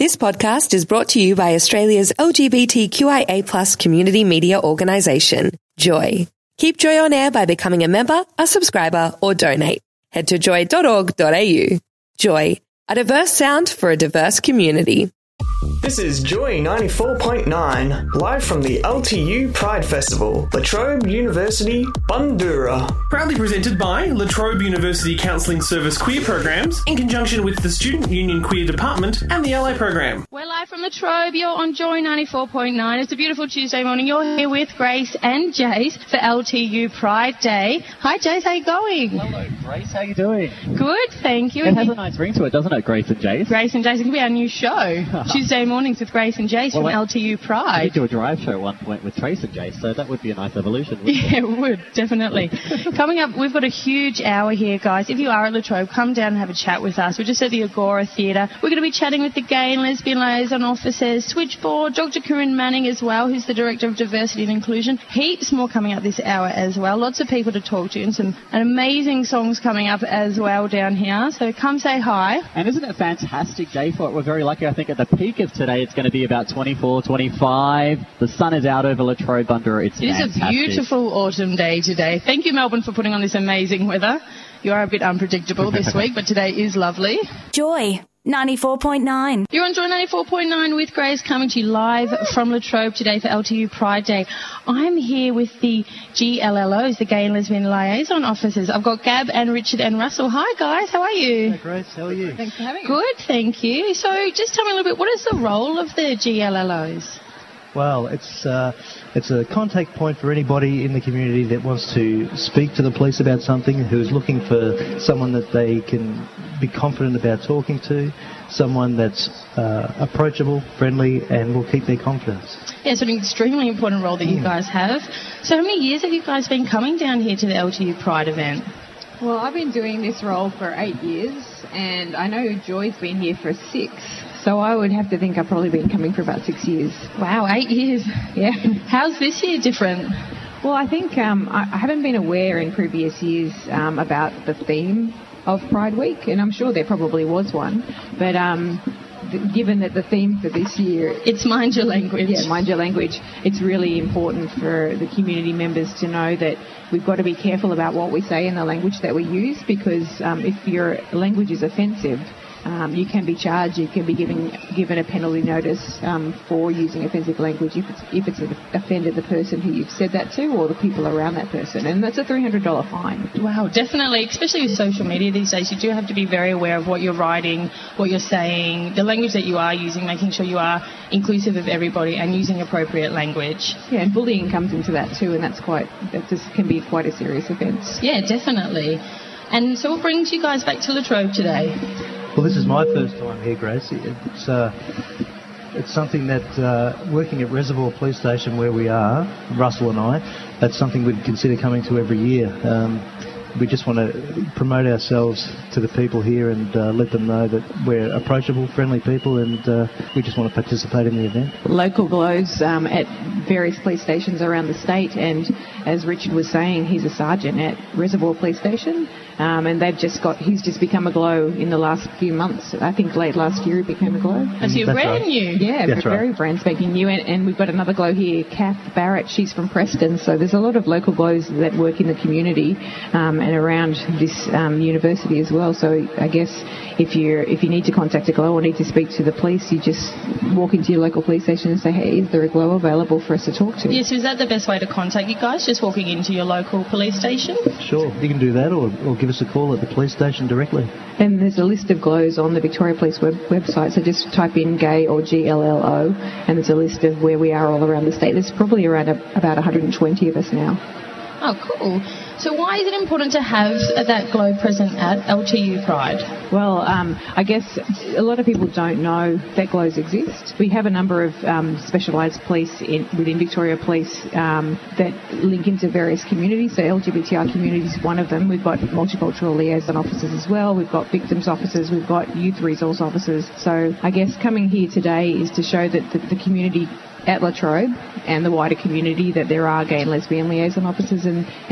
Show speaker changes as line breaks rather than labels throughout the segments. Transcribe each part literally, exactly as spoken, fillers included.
This podcast is brought to you by Australia's L G B T Q I A plus community media organisation, Joy. Keep Joy on air by becoming a member, a subscriber, or donate. Head to joy dot org dot a u. Joy, a diverse sound for a diverse community.
This is Joy ninety-four point nine, live from the L T U Pride Festival, La Trobe University, Bundoora.
Proudly presented by La Trobe University Counselling Service Queer Programs in conjunction with the Student Union Queer Department and the L A Program.
We're live from La Trobe. You're on Joy ninety-four point nine. It's a beautiful Tuesday morning. You're here with Grace and Jace for L T U Pride Day. Hi, Jace. How you going?
Hello, Grace. How you doing?
Good, thank you.
It has a nice ring to it, doesn't it, Grace and Jace?
Grace and Jace. It could be our new show. Tuesday mornings with Grace and Jace well, from L T U Pride.
We did do a drive show at one point with Trace and Jace, so that would be a nice evolution, wouldn't
yeah,
it?
it would, definitely. Coming up, we've got a huge hour here, guys. If you are at La Trobe, come down and have a chat with us. We're just at the Agora Theatre. We're going to be chatting with the gay and lesbian liaison officers, Switchboard, Doctor Corinne Manning as well, who's the Director of Diversity and Inclusion. Heaps more coming up this hour as well. Lots of people to talk to and some amazing songs coming up as well down here. So come say hi.
And isn't it fantastic, Jay? For it, we're very lucky. I think at the peak of today, it's going to be about twenty-four, twenty-five. The sun is out over La Trobe Bundoora. It's
It is
fantastic.
a beautiful autumn day today. Thank you, Melbourne, for putting on this amazing weather. You are a bit unpredictable this week, but today is lovely.
Joy ninety-four point nine.
You're on Joy ninety-four point nine with Grace, coming to you live from La Trobe today for L T U Pride Day. I'm here with the G L L Os, the Gay and Lesbian Liaison Officers. I've got Gab and Richard and Russell. Hi, guys. How are you?
Hi, Grace. How are you?
Thanks for having us. Good, thank you. So just tell me a little bit, what is the role of the G L L Os?
Well, it's uh, it's a contact point for anybody in the community that wants to speak to the police about something, who's looking for someone that they can be confident about talking to, someone that's uh, approachable, friendly, and will keep their confidence.
Yeah, it's an extremely important role that you guys have. So how many years have you guys been coming down here to the L T U Pride event?
Well, I've been doing this role for eight years, and I know Joy's been here for six. So I would have to think I've probably been coming for about six years.
Wow, eight years.
Yeah.
How's this year different?
Well, I think um, I, I haven't been aware in previous years um, about the theme of Pride Week, and I'm sure there probably was one. But um, th- given that the theme for this year...
It's Mind Your Language.
Yeah, Mind Your Language. It's really important for the community members to know that we've got to be careful about what we say in the language that we use, because um, if your language is offensive, Um, you can be charged, you can be given given a penalty notice um, for using offensive language if it's, if it's offended the person who you've said that to or the people around that person. And that's a three hundred dollars fine.
Wow, definitely. Especially with social media these days, you do have to be very aware of what you're writing, what you're saying, the language that you are using, making sure you are inclusive of everybody and using appropriate language.
Yeah, and bullying comes into that too, and that's quite, that just can be quite a serious offence.
Yeah, definitely. And so what brings you guys back to La Trobe today?
Well, this is my first time here, Grace. It's uh, it's something that, uh, working at Reservoir Police Station where we are, Russell and I, that's something we'd consider coming to every year. Um, we just want to promote ourselves to the people here and uh, let them know that we're approachable, friendly people, and uh, we just want to participate in the event.
Local glows um, at various police stations around the state, and as Richard was saying, he's a sergeant at Reservoir Police Station, um, and they've just got, he's just become a glow in the last few months. I think late last year he became a glow.
That's you, brand
right.
new.
Yeah,
That's
very
right.
brand spanking new, and, and we've got another glow here, Kath Barrett. She's from Preston, so there's a lot of local glows that work in the community um, and around this um, university as well. So I guess if you if you need to contact a glow or need to speak to the police, you just walk into your local police station and say, hey, is there a glow available for us to talk to?
Yes, is that the best way to contact you guys, just walking into your local police station?
Sure, you can do that, or, or give us a call at the police station directly.
And there's a list of glows on the Victoria Police web- website, so just type in gay or G L L O, and there's a list of where we are all around the state. There's probably around a, about one hundred twenty of us now.
Oh, cool. So why is it important to have that glow present at L T U Pride?
Well, um, I guess a lot of people don't know that glows exist. We have a number of um, specialised police in, within Victoria Police um, that link into various communities. So L G B T I community is one of them. We've got multicultural liaison officers as well. We've got victims officers. We've got youth resource officers. So I guess coming here today is to show that the, the community at La Trobe and the wider community that there are gay and lesbian liaison officers, and, and just to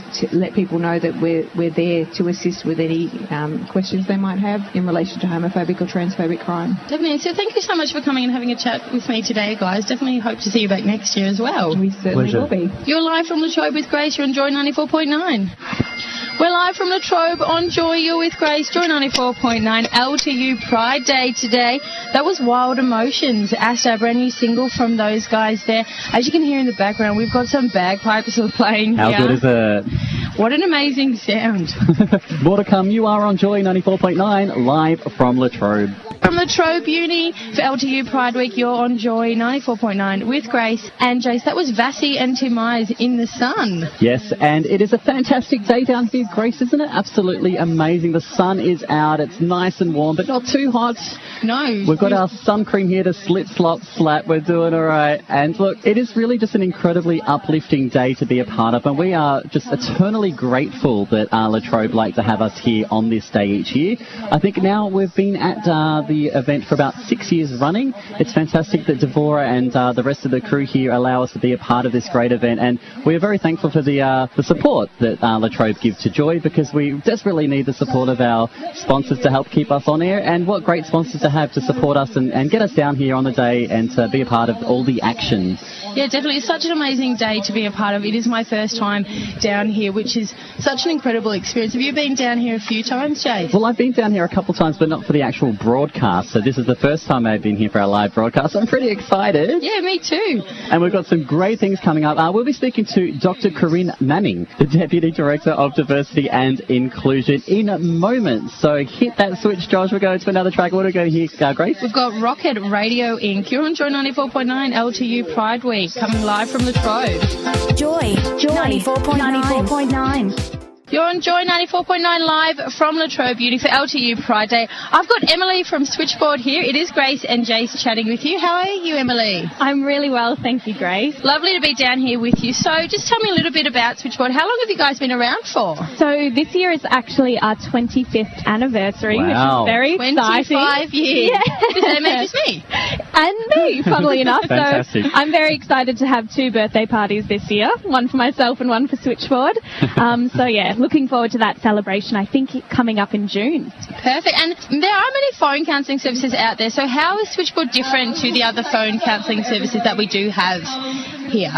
to let people know that we're we're there to assist with any um, questions they might have in relation to homophobic or transphobic crime.
Definitely. So thank you so much for coming and having a chat with me today, guys. Definitely hope to see you back next year as well.
We certainly
Pleasure.
will be.
You're live from Latrobe with Grace. You're on Joy ninety-four point nine. We're live from Latrobe on Joy. You're with Grace. Joy ninety-four point nine. L T U Pride Day today. That was Wild Emotions. Asta, a brand new single from those guys there. As you can hear in the background, we've got some bagpipes playing
How
here.
good is it?
What an amazing sound.
More to come. You are on Joy ninety-four point nine, live from Latrobe.
From Latrobe Uni for L T U Pride Week, you're on Joy ninety-four point nine with Grace and Jace. That was Vassie and Tim Myers in the sun.
Yes, and it is a fantastic day down here, Grace, isn't it? Absolutely amazing. The sun is out. It's nice and warm, but not too hot.
No.
We've got our sun cream here to slip, slop, slap. We're doing all right. And look, it is really just an incredibly uplifting day to be a part of. And we are just eternally grateful that uh, Latrobe like to have us here on this day each year. I think now we've been at uh, the event for about six years running. It's fantastic that Devora and uh, the rest of the crew here allow us to be a part of this great event. And we are very thankful for the, uh, the support that uh, Latrobe give to Joy, because we desperately need the support of our sponsors to help keep us on air. And what great sponsors to have to support us and, and get us down here on the day and to be a part of all the action.
Yeah, definitely. It's such an amazing day to be a part of. It is my first time down here, which is such an incredible experience. Have you been down here a few times, Jay?
Well, I've been down here a couple of times, but not for the actual broadcast. So this is the first time I've been here for our live broadcast. I'm pretty excited.
Yeah, me too.
And we've got some great things coming up. Uh, we'll be speaking to Doctor Corinne Manning, the Deputy Director of Diversity and Inclusion, in a moment. So hit that switch, Josh. We're going to another track. What are we going to hear, uh, Grace?
We've got Rocket Radio Incorporated. You're on Joy ninety-four point nine L T U Pride Week, coming live from Latrobe.
Joy. Joy. ninety-four point nine.
You're on Joy ninety-four point nine live from Latrobe Beauty for L T U Pride Day. I've got Emily from Switchboard here. It is Grace and Jace chatting with you. How are you, Emily?
I'm really well, thank you, Grace.
Lovely to be down here with you. So just tell me a little bit about Switchboard. How long have you guys been around for?
So this year is actually our twenty-fifth anniversary,
Wow.
which is very exciting.
twenty-five years.
Yeah.
The same age as me.
And me, funnily enough.
Fantastic.
So I'm very excited to have two birthday parties this year, one for myself and one for Switchboard. Um, so yeah, looking forward to that celebration, I think coming up in June.
Perfect. And there are many phone counselling services out there. So how is Switchboard different to the other phone counselling services that we do have here?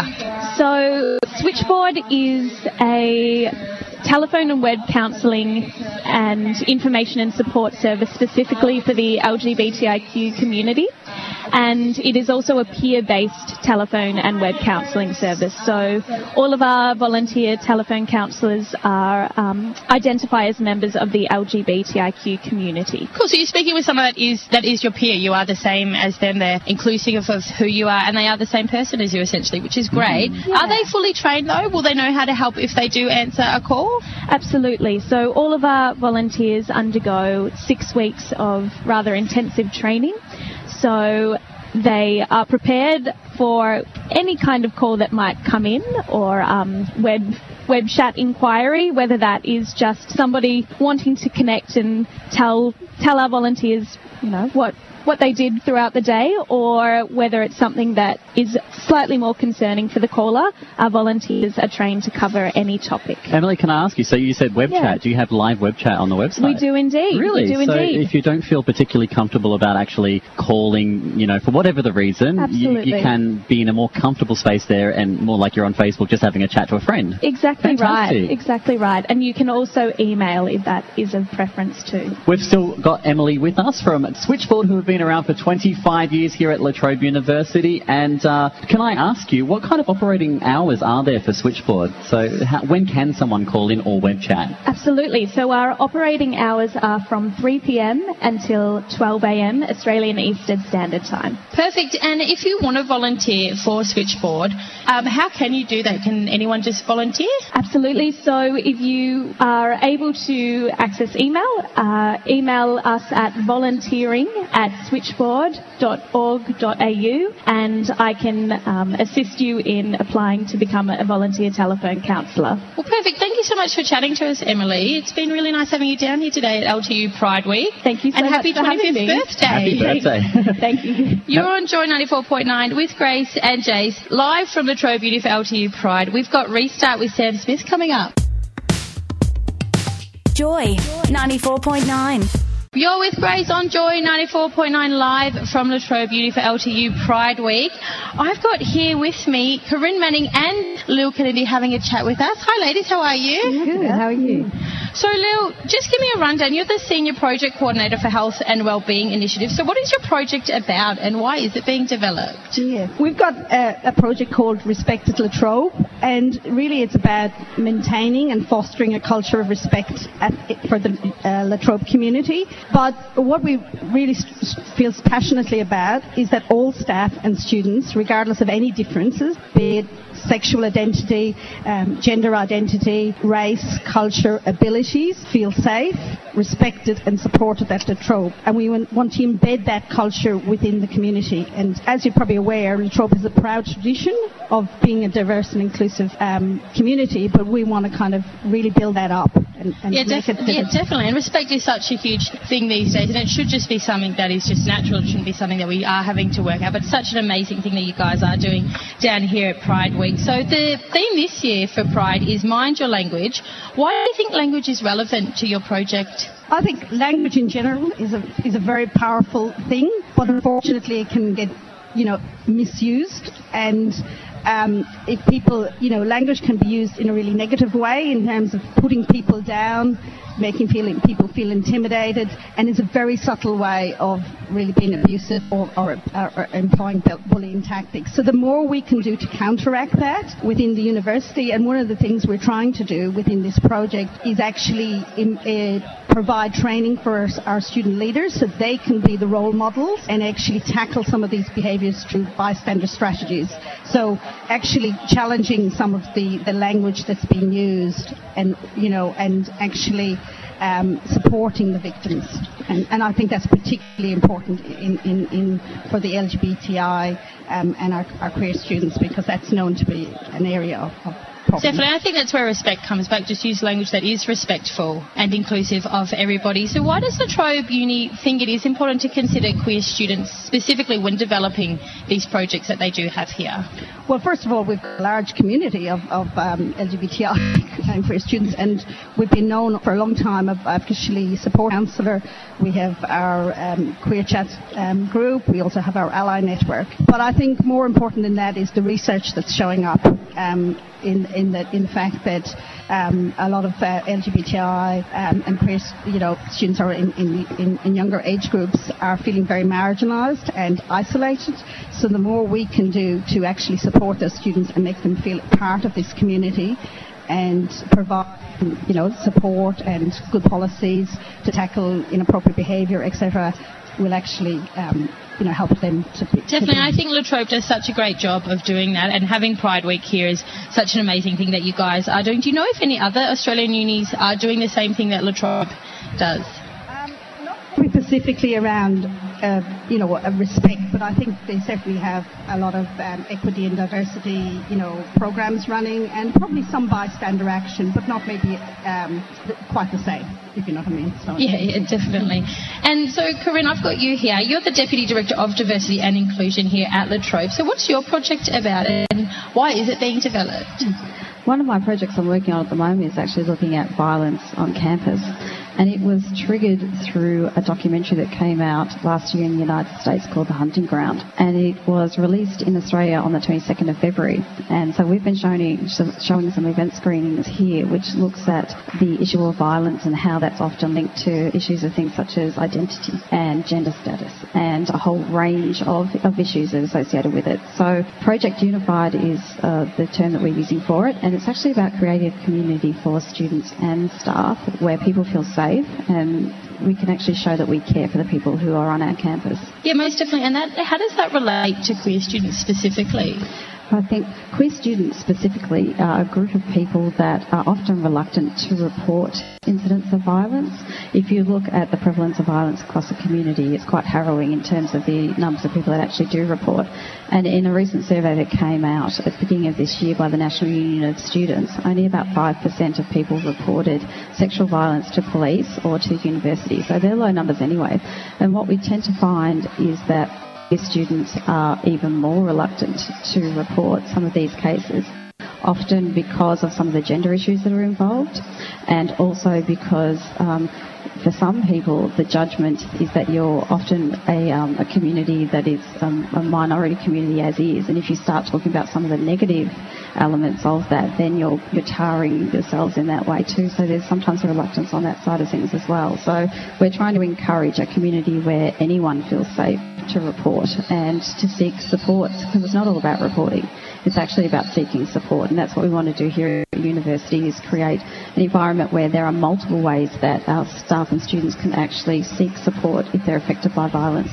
So Switchboard is a telephone and web counselling and information and support service specifically for the L G B T I Q community. And it is also a peer-based telephone and web counselling service. So all of our volunteer telephone counsellors are um, identify as members of the L G B T I Q community.
Cool. So you're speaking with someone that is that is your peer. You are the same as them. They're inclusive of who you are, and they are the same person as you essentially, which is great.
Yeah.
Are they fully trained though? Will they know how to help if they do answer a call?
Absolutely. So all of our volunteers undergo six weeks of rather intensive training. So they are prepared for any kind of call that might come in, or um, web web chat inquiry, whether that is just somebody wanting to connect and tell tell our volunteers, you know, what what they did throughout the day, or whether it's something that is slightly more concerning for the caller. Our volunteers are trained to cover any topic.
Emily, can I ask you, so you said web
Yeah.
chat. Do you have live web chat on the website?
We do indeed.
Really?
We do
so
indeed.
if you don't feel particularly comfortable about actually calling, you know, for whatever the reason, you,
Absolutely.
you can be in a more comfortable space there and more like you're on Facebook just having a chat to a friend.
Exactly
Fantastic.
right. Exactly right. And you can also email if that is of preference too.
We've still got Emily with us from Switchboard, who have been around for twenty-five years here at Latrobe University. And uh, can I ask you, what kind of operating hours are there for Switchboard? So how, when can someone call in or web chat?
Absolutely. So our operating hours are from three p.m. until twelve a.m. Australian Eastern Standard Time.
Perfect. And if you want to volunteer for Switchboard, um, how can you do that? Can anyone just volunteer?
Absolutely. So if you are able to access email, uh, email us at volunteering at switchboard dot org dot a u, and I can um, assist you in applying to become a volunteer telephone counsellor.
Well, perfect. Thank you so much for chatting to us, Emily. It's been really nice having you down here today at L T U Pride Week.
Thank you so
and
much
happy
for having
twenty-fifth
me.
birthday.
Happy birthday.
Thank you.
You're on Joy ninety-four point nine with Grace and Jace, live from Latrobe Beauty for L T U Pride. We've got Restart with Sam Smith coming up.
Joy ninety-four point nine.
You're with Grace on Joy ninety-four point nine live from La Trobe Uni for L T U Pride Week. I've got here with me Corinne Manning and Lil Kennedy having a chat with us. Hi ladies, how are you?
Good, how are you?
So Lil, just give me a rundown. You're the Senior Project Coordinator for Health and Wellbeing Initiative. So what is your project about and why is it being developed?
Yeah, we've got a, a project called Respect at La Trobe, and really it's about maintaining and fostering a culture of respect at, for the uh, La Trobe community. But what we really feel passionately about is that all staff and students, regardless of any differences, be it sexual identity, um, gender identity, race, culture, abilities, feel safe, respected and supported at La Trobe. And we want to embed that culture within the community. And as you're probably aware, La Trobe has a proud tradition of being a diverse and inclusive um, community, but we want to kind of really build that up. And, and
yeah,
make
def-
it
yeah, definitely. And respect is such a huge thing these days, and it should just be something that is just natural. It shouldn't be something that we are having to work out. But it's such an amazing thing that you guys are doing down here at Pride Week. So the theme this year for Pride is Mind Your Language. Why do you think language is relevant to your project?
I think language in general is a is a very powerful thing, but unfortunately it can get, you know, misused. And um, if people, you know, language can be used in a really negative way in terms of putting people down, making feeling people feel intimidated, and it's a very subtle way of really being abusive or, or, or, or employing bullying tactics. So the more we can do to counteract that within the university, and one of the things we're trying to do within this project is actually in, uh, provide training for our, our student leaders so they can be the role models and actually tackle some of these behaviours through bystander strategies. So actually challenging some of the, the language that's being used, and you know, and actually um, supporting the victims. And, and I think that's particularly important in, in, in for the L G B T I um, and our, our queer students, because that's known to be an area of, of problem.
Definitely. I think that's where respect comes back. Just use language that is respectful and inclusive of everybody. So why does La Trobe Uni think it is important to consider queer students specifically when developing these projects that they do have here?
Well, first of all, we've got a large community of, of um, L G B T I and queer students, and we've been known for a long time of officially support counsellor. We have our um, Queer Chat um, group. We also have our ally network. But I think more important than that is the research that's showing up um, in in the in the fact that um, a lot of uh, L G B T I um, and queer, you know, students are in, in in in younger age groups are feeling very marginalised and isolated. So the more we can do to actually support those students and make them feel part of this community, and provide, you know, support and good policies to tackle inappropriate behaviour, et cetera, will actually, um, you know, help them to be.
Definitely.
To be.
I think La Trobe does such a great job of doing that, and having Pride Week here is such an amazing thing that you guys are doing. Do you know if any other Australian unis are doing the same thing that La Trobe does?
Um, not specifically around, uh, you know, a respect, but I think they certainly have a lot of um, equity and diversity, you know, programs running, and probably some bystander action, but not maybe um, quite the same, if you know what I mean. So
yeah, yeah, definitely. And so, Corinne, I've got you here. You're the Deputy Director of Diversity and Inclusion here at La Trobe. So what's your project about, and why is it being developed?
One of my projects I'm working on at the moment is actually looking at violence on campus. And it was triggered through a documentary that came out last year in the United States called The Hunting Ground. And it was released in Australia on the twenty-second of February. And so we've been showing, showing some event screenings here, which looks at the issue of violence and how that's often linked to issues of things such as identity and gender status and a whole range of, of issues that are associated with it. So Project Unified is uh, the term that we're using for it. And it's actually about creating a community for students and staff where people feel safe, and we can actually show that we care for the people who are on our campus.
Yeah, most definitely. And that, how does that relate to queer students specifically?
I think queer students specifically are a group of people that are often reluctant to report incidents of violence. If you look at the prevalence of violence across the community, it's quite harrowing in terms of the numbers of people that actually do report. And in a recent survey that came out at the beginning of this year by the National Union of Students, only about five percent of people reported sexual violence to police or to university. So they're low numbers anyway. And what we tend to find is that students are even more reluctant to report some of these cases. often because of some of the gender issues that are involved, and also because um, for some people, the judgment is that you're often a, um, a community that is um, a minority community as is, and if you start talking about some of the negative elements of that, then you're, you're tarring yourselves in that way too. So there's sometimes a reluctance on that side of things as well. So we're trying to encourage a community where anyone feels safe to report and to seek support, because it's not all about reporting. It's actually about seeking support, and that's what we want to do here at university, is create an environment where there are multiple ways that our staff and students can actually seek support if they're affected by violence.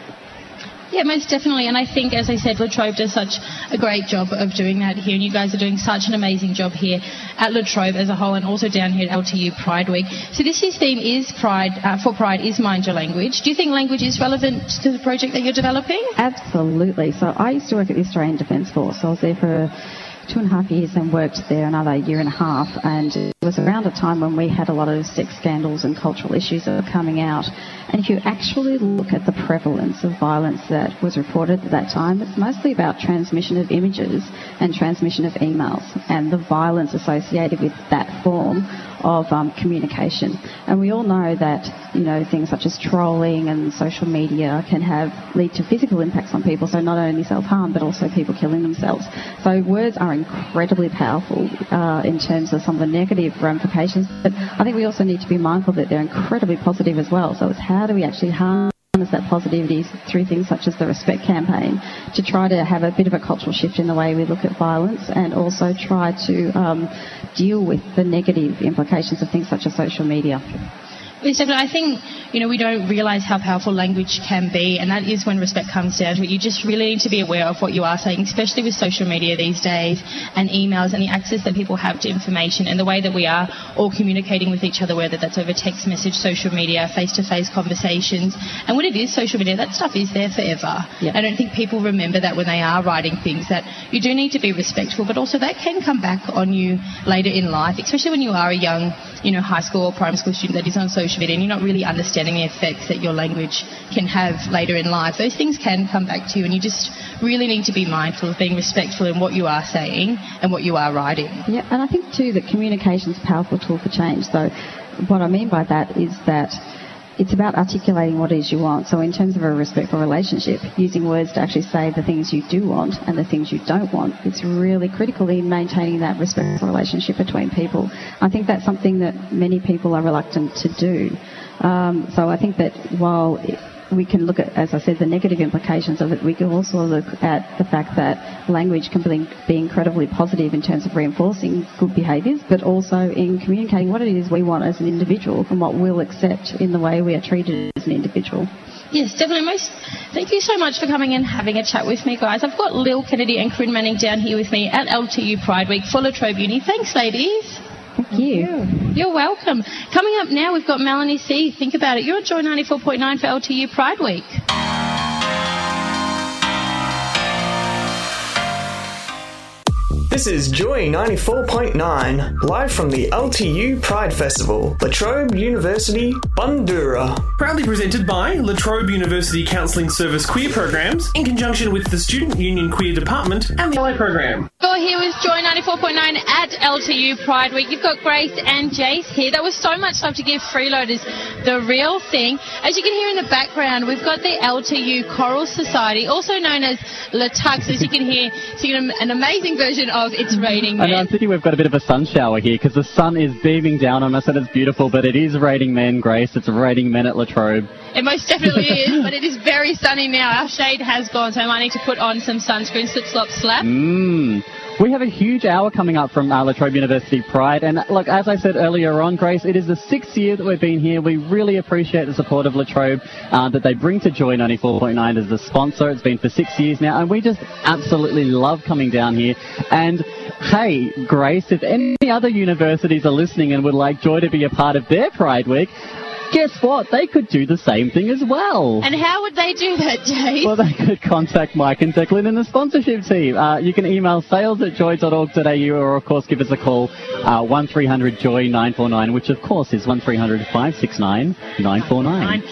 Yeah, most definitely. And I think, as I said, La Trobe does such a great job of doing that here. And you guys are doing such an amazing job here at La Trobe as a whole, and also down here at L T U Pride Week. So this year's theme is Pride, uh, for Pride is Mind Your Language. Do you think language is relevant to the project that you're developing?
Absolutely. So I used to work at the Australian Defence Force. I was there for two and a half years and worked there another year and a half, and it was around a time when we had a lot of sex scandals and cultural issues that were coming out. And if you actually look at the prevalence of violence that was reported at that time, it's mostly about transmission of images and transmission of emails and the violence associated with that form of um, communication. And we all know that, you know, things such as trolling and social media can have lead to physical impacts on people, so not only self-harm but also people killing themselves. So words are incredibly powerful uh, in terms of some of the negative ramifications, but I think we also need to be mindful that they're incredibly positive as well. So it's how do we actually harness that positivity through things such as the Respect campaign to try to have a bit of a cultural shift in the way we look at violence, and also try to um, deal with the negative implications of things such as social media.
Yes, definitely. I think, you know, we don't realise how powerful language can be, and that is when respect comes down to it. You just really need to be aware of what you are saying, especially with social media these days and emails and the access that people have to information and the way that we are all communicating with each other, whether that's over text message, social media, face-to-face conversations. And when it is social media, that stuff is there forever. Yeah. I don't think people remember that when they are writing things, that you do need to be respectful, but also that can come back on you later in life, especially when you are a young, you know, high school or primary school student that is on social media and you're not really understanding the effects that your language can have later in life. Those things can come back to you, and you just really need to be mindful of being respectful in what you are saying and what you are writing.
Yeah, and I think too that communication is a powerful tool for change. So what I mean by that is that it's about articulating what it is you want. So in terms of a respectful relationship, using words to actually say the things you do want and the things you don't want, it's really critical in maintaining that respectful relationship between people. I think that's something that many people are reluctant to do. Um, so I think that while it, we can look at, as I said, the negative implications of it, we can also look at the fact that language can be, be incredibly positive in terms of reinforcing good behaviours, but also in communicating what it is we want as an individual and what we'll accept in the way we are treated as an individual.
Yes, definitely. Most, thank you so much for coming and having a chat with me, guys. I've got Lil Kennedy and Corinne Manning down here with me at L T U Pride Week for La Trobe Uni. Thanks, ladies.
Thank you.
You're welcome. Coming up now, we've got Melanie C. Think about it. You're on Joy ninety-four point nine for L T U Pride Week.
This is Joy ninety-four point nine, live from the L T U Pride Festival, La Trobe University, Bundoora.
Proudly presented by La Trobe University Counselling Service Queer Programs in conjunction with the Student Union Queer Department and the Ally Program.
You're here with Joy ninety-four point nine at L T U Pride Week. You've got Grace and Jace here. That was so much love to give freeloaders the real thing. As you can hear in the background, we've got the L T U Choral Society, also known as La Tux, as you can hear, singing an amazing version of It's Raining Men.
I know, I'm thinking we've got a bit of a sun shower here because the sun is beaming down on us and it's beautiful, but it is raining men, Grace. It's raining men at La Trobe.
It most definitely is, but it is very sunny now. Our shade has gone, so I might need to put on some sunscreen. Slip, slop, slap.
Mmm. We have a huge hour coming up from uh, La Trobe University Pride, and look, as I said earlier on, Grace, it is the sixth year that we've been here. We really appreciate the support of La Trobe uh, that they bring to Joy ninety-four point nine as a sponsor. It's been for six years now, and we just absolutely love coming down here. And hey, Grace, if any other universities are listening and would like Joy to be a part of their Pride Week, guess what? They could do the same thing as well.
And how would they do that, Dave?
Well, they could contact Mike and Declan and the sponsorship team. Uh, you can email sales at joy dot org dot a u or, of course, give us a call, uh, one three hundred joy nine four nine, which, of course, is one three hundred five six nine nine four nine.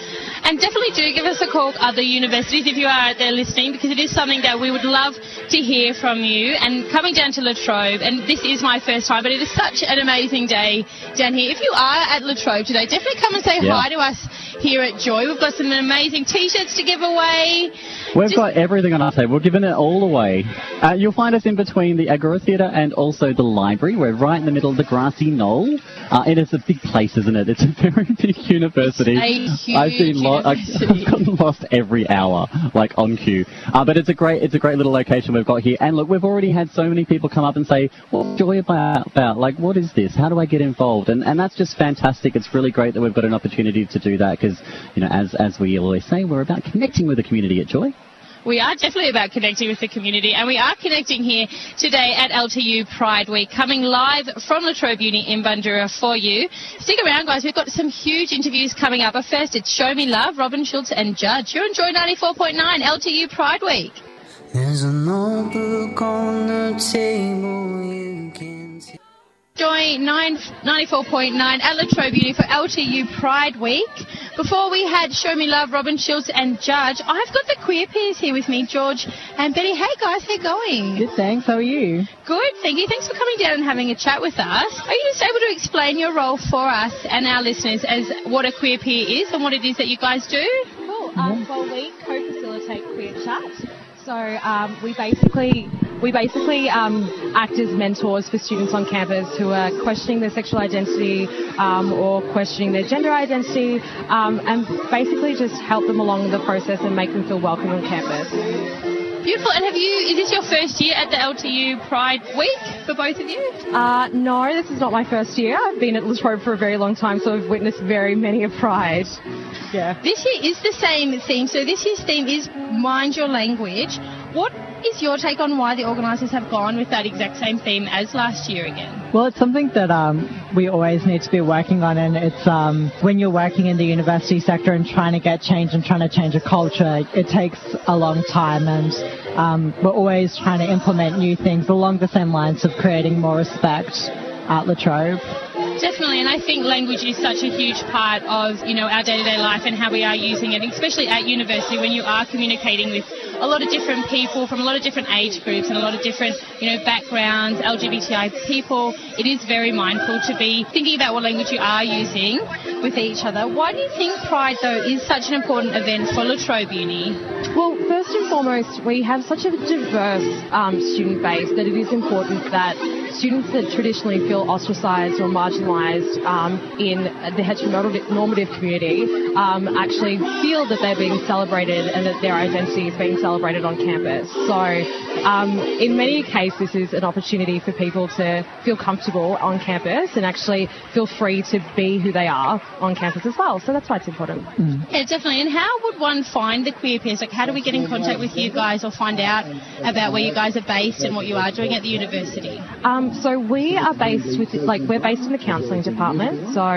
And definitely do give us a call, other universities, if you are out there listening, because it is something that we would love to hear from you. And coming down to La Trobe, and this is my first time, but it is such an amazing day down here. If you are at La Trobe today, definitely come and say
Yeah.
hi to us here at Joy. We've got some amazing T-shirts to give away.
We've
Just-
got everything on our table. We're giving it all away. Uh, you'll find us in between the Agora Theatre and also the library. We're right in the middle of the grassy knoll. Uh, it is a big place, isn't it? It's a very big university.
It's a huge
I've been lo- I've,
university.
I've gotten lost every hour, like on cue. Uh, but it's a great, it's a great little location we've got here. And look, we've already had so many people come up and say, "What's Joy about? about? Like, what is this? How do I get involved?" And and that's just fantastic. It's really great that we've got an opportunity to do that because, you know, as as we always say, we're about connecting with the community at Joy.
We are definitely about connecting with the community, and we are connecting here today at L T U Pride Week, coming live from La Trobe Uni in Bundoora for you. Stick around, guys. We've got some huge interviews coming up. But first, it's Show Me Love, Robin Schulz and Judge. You're on Joy ninety-four point nine, L T U Pride Week.
There's a notebook on the table you can see.
Joy ninety-four point nine at La Trobe Uni for L T U Pride Week. Before we had Show Me Love, Robin Schulz and Judge, I've got the queer peers here with me, George and Betty. Hey guys, how you going?
Good, thanks. How are you?
Good, thank you. Thanks for coming down and having a chat with us. Are you just able to explain your role for us and our listeners as what a queer peer is and what it is that you guys do?
Cool. Um, well, we co-facilitate Queer Chat. So um, we basically we basically um, act as mentors for students on campus who are questioning their sexual identity um, or questioning their gender identity, um, and basically just help them along the process and make them feel welcome on campus.
Beautiful. And have you, is this your first year at the L T U Pride Week for both of you?
Uh, no, this is not my first year. I've been at La Trobe for a very long time, so I've witnessed very many a Pride. Yeah.
This year is the same theme. So this year's theme is Mind Your Language. What is your take on why the organisers have gone with that exact same theme as last year again?
Well, it's something that um, we always need to be working on, and it's um, when you're working in the university sector and trying to get change and trying to change a culture, it takes a long time, and um, we're always trying to implement new things along the same lines of creating more respect at La Trobe.
Definitely, and I think language is such a huge part of, you know, our day-to-day life and how we are using it, especially at university when you are communicating with a lot of different people from a lot of different age groups and a lot of different, you know, backgrounds, L G B T I people. It is very mindful to be thinking about what language you are using with each other. Why do you think Pride, though, is such an important event for La Trobe Uni?
Well, first and foremost, we have such a diverse um, student base that it is important that students that traditionally feel ostracised or marginalised um, in the heteronormative community um, actually feel that they're being celebrated and that their identity is being celebrated on campus. So um, in many cases, this is an opportunity for people to feel comfortable on campus and actually feel free to be who they are on campus as well. So that's why it's important.
Mm.
Yeah, definitely. And how would one find the queer peers? Like, how do we get in contact with you guys or find out about where you guys are based and what you are doing at the university?
Um, so we are based with, like, we're based in the counselling department. So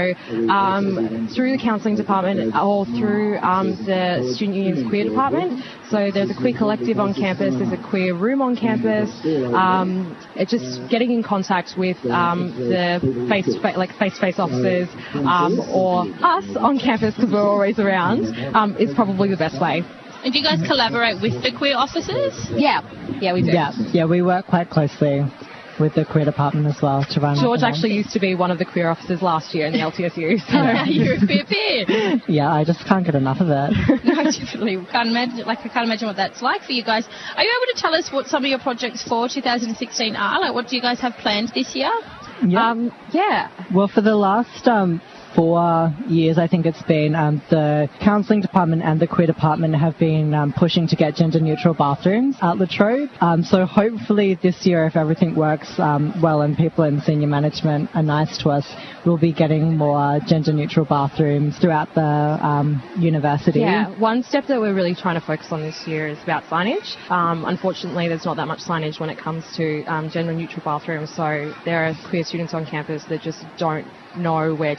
um, through the counselling department or through um, the Student Union's queer department. So there's a queer collective on campus, there's a queer room on campus. Um, it's just getting in contact with um, the face-to-face, like face-to-face officers um, or us on campus because we're always around um, is probably the best way.
And do you guys collaborate with the queer officers?
Yeah, yeah, we do.
Yeah, yeah, we work quite closely with the queer department as well to run.
George actually used to be one of the queer officers last year in the L T S U. So
you're a queer peer.
Yeah, I just can't get enough of it.
No, definitely. Can't imagine, like, I can't imagine what that's like for you guys. Are you able to tell us what some of your projects for two thousand sixteen are? Like, what do you guys have planned this year?
Yeah.
Um, yeah.
Well, for the last um, four years, I think it's been, um, the counselling department and the queer department have been um, pushing to get gender-neutral bathrooms at La Trobe. Um, so hopefully this year, if everything works um, well and people in senior management are nice to us, we'll be getting more gender-neutral bathrooms throughout the um, university.
Yeah, one step that we're really trying to focus on this year is about signage. Um, unfortunately, there's not that much signage when it comes to um, gender-neutral bathrooms, so there are queer students on campus that just don't know where to go.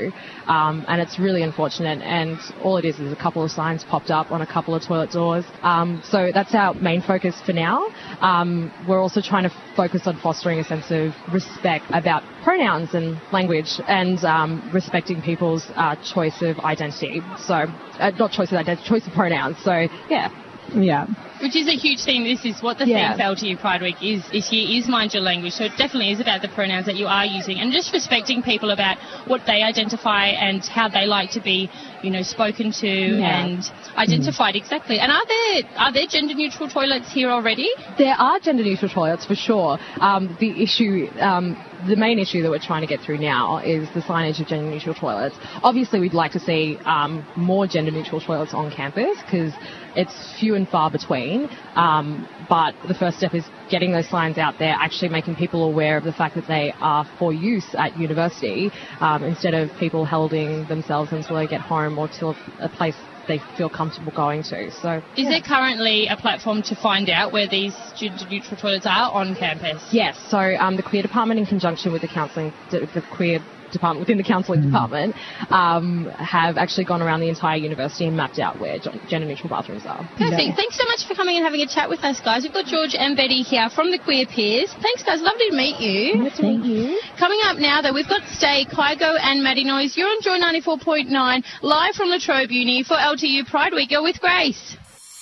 do. Um, and it's really unfortunate. And all it is is a couple of signs popped up on a couple of toilet doors. Um, so that's our main focus for now. Um, we're also trying to focus on fostering a sense of respect about pronouns and language and um, respecting people's uh, choice of identity. So, uh, not choice of identity, choice of pronouns. So, yeah.
Yeah.
Which is a huge theme. This is what the
Yeah.
theme for L T U Pride Week is this year, is Mind Your Language. So it definitely is about the pronouns that you are using and just respecting people about what they identify and how they like to be, you know, spoken to
Yeah.
and identified exactly. And are there are there gender neutral toilets here already?
There are gender neutral toilets for sure. Um, the issue, um, the main issue that we're trying to get through now is the signage of gender neutral toilets. Obviously, we'd like to see um, more gender neutral toilets on campus because it's few and far between. Um, but the first step is getting those signs out there, actually making people aware of the fact that they are for use at university, um, instead of people holding themselves until they get home or to a place they feel comfortable going to. So,
Is there currently a platform to find out where these gender neutral toilets are on campus?
Yes, so um, the Queer Department, in conjunction with the counselling, the Queer Department within the counselling mm. department, um, have actually gone around the entire university and mapped out where gender neutral bathrooms are.
Perfect. Yeah. Thanks so much for coming and having a chat with us, guys. We've got George and Betty here from the Queer Peers. Thanks, guys. Lovely to meet you.
Nice to meet you.
Coming up now, though, we've got Stay, Kygo and Maddie Noise. You're on Joy ninety-four point nine, live from La Trobe Uni for L T U Pride Week. You're with Grace.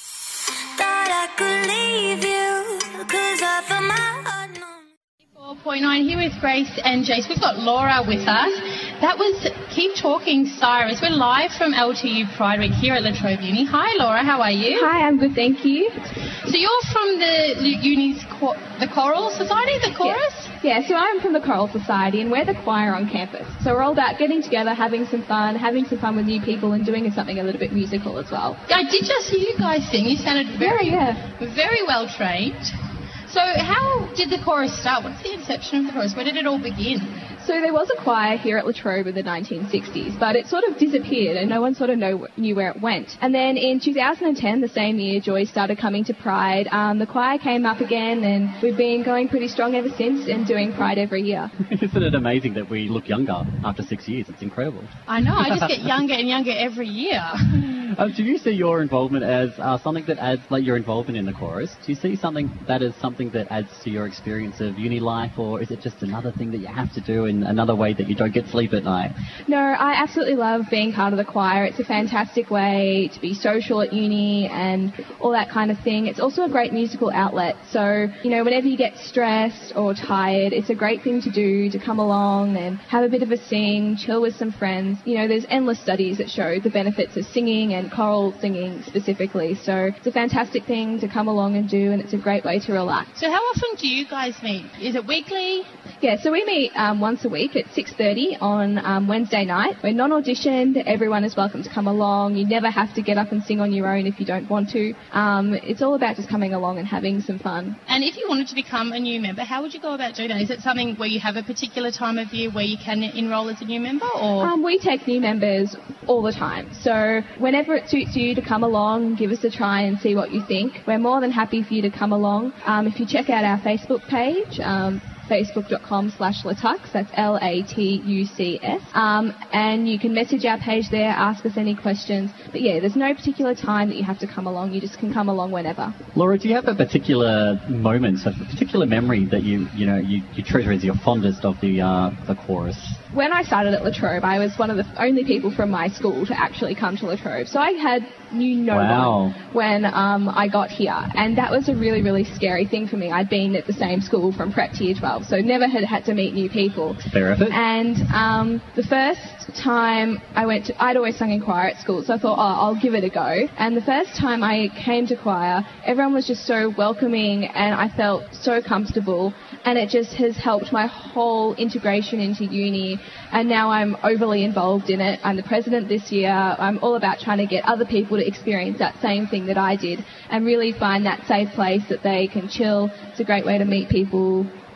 Thought I could leave you, 'cause I felt my heart numb.
four point nine here with Grace and Jace. We've got Laura with us. That was Keep Talking Cyrus. We're live from L T U Pride Week here at La Trobe Uni. Hi, Laura. How are you?
Hi, I'm good, thank you.
So you're from the uni's cho- the Choral Society, the chorus?
Yeah. yeah, so I'm from the Choral Society and we're the choir on campus. So we're all about getting together, having some fun, having some fun with new people and doing something a little bit musical as well.
I did just hear you guys sing. You sounded very,
yeah, yeah.
very well trained. So how did the chorus start? What's the inception of the chorus? Where did it all begin?
So there was a choir here at La Trobe in the nineteen sixties, but it sort of disappeared and no one sort of know, knew where it went. And then in two thousand ten, the same year, Joy started coming to Pride. Um, the choir came up again and we've been going pretty strong ever since and doing Pride every year.
Isn't it amazing that we look younger after six years? It's incredible.
I know, I just get younger and younger every year.
Um, do you see your involvement as uh, something that adds, like your involvement in the chorus, do you see something that is something that adds to your experience of uni life, or is it just another thing that you have to do in another way that you don't get sleep at night?
No, I absolutely love being part of the choir. It's a fantastic way to be social at uni and all that kind of thing. It's also a great musical outlet. So, you know, whenever you get stressed or tired, it's a great thing to do, to come along and have a bit of a sing, chill with some friends. You know, there's endless studies that show the benefits of singing and choral singing specifically. So it's a fantastic thing to come along and do, and it's a great way to relax.
So how often do you guys meet? Is it weekly?
Yeah, so we meet um, once a week at six thirty on um, Wednesday night. We're non-auditioned. Everyone is welcome to come along. You never have to get up and sing on your own if you don't want to. Um, it's all about just coming along and having some fun.
And if you wanted to become a new member, how would you go about doing that? Is it something where you have a particular time of year where you can enrol as a new member? Or
um, we take new members all the time. So whenever it suits you to come along, give us a try and see what you think. We're more than happy for you to come along. Um, if you check out our Facebook page, um, facebook.com slash Latux, that's L A T U C S, um, and you can message our page there, ask us any questions. But yeah, there's no particular time that you have to come along, you just can come along whenever.
Laura, do you have a particular moment, a particular memory that you you know you, you treasure as your fondest of the uh, the chorus?
When I started at La Trobe, I was one of the only people from my school to actually come to La Trobe. So I had knew no
wow.
one when um, I got here. And that was a really, really scary thing for me. I'd been at the same school from prep to year twelve, so never had had to meet new people.
Fair effort.
And um, the first time I went to, I'd always sung in choir at school, so I thought, oh, I'll give it a go. And the first time I came to choir, everyone was just so welcoming and I felt so comfortable. And it just has helped my whole integration into uni. And now I'm overly involved in it. I'm the president this year. I'm all about trying to get other people to experience that same thing that I did and really find that safe place that they can chill. It's a great way to meet people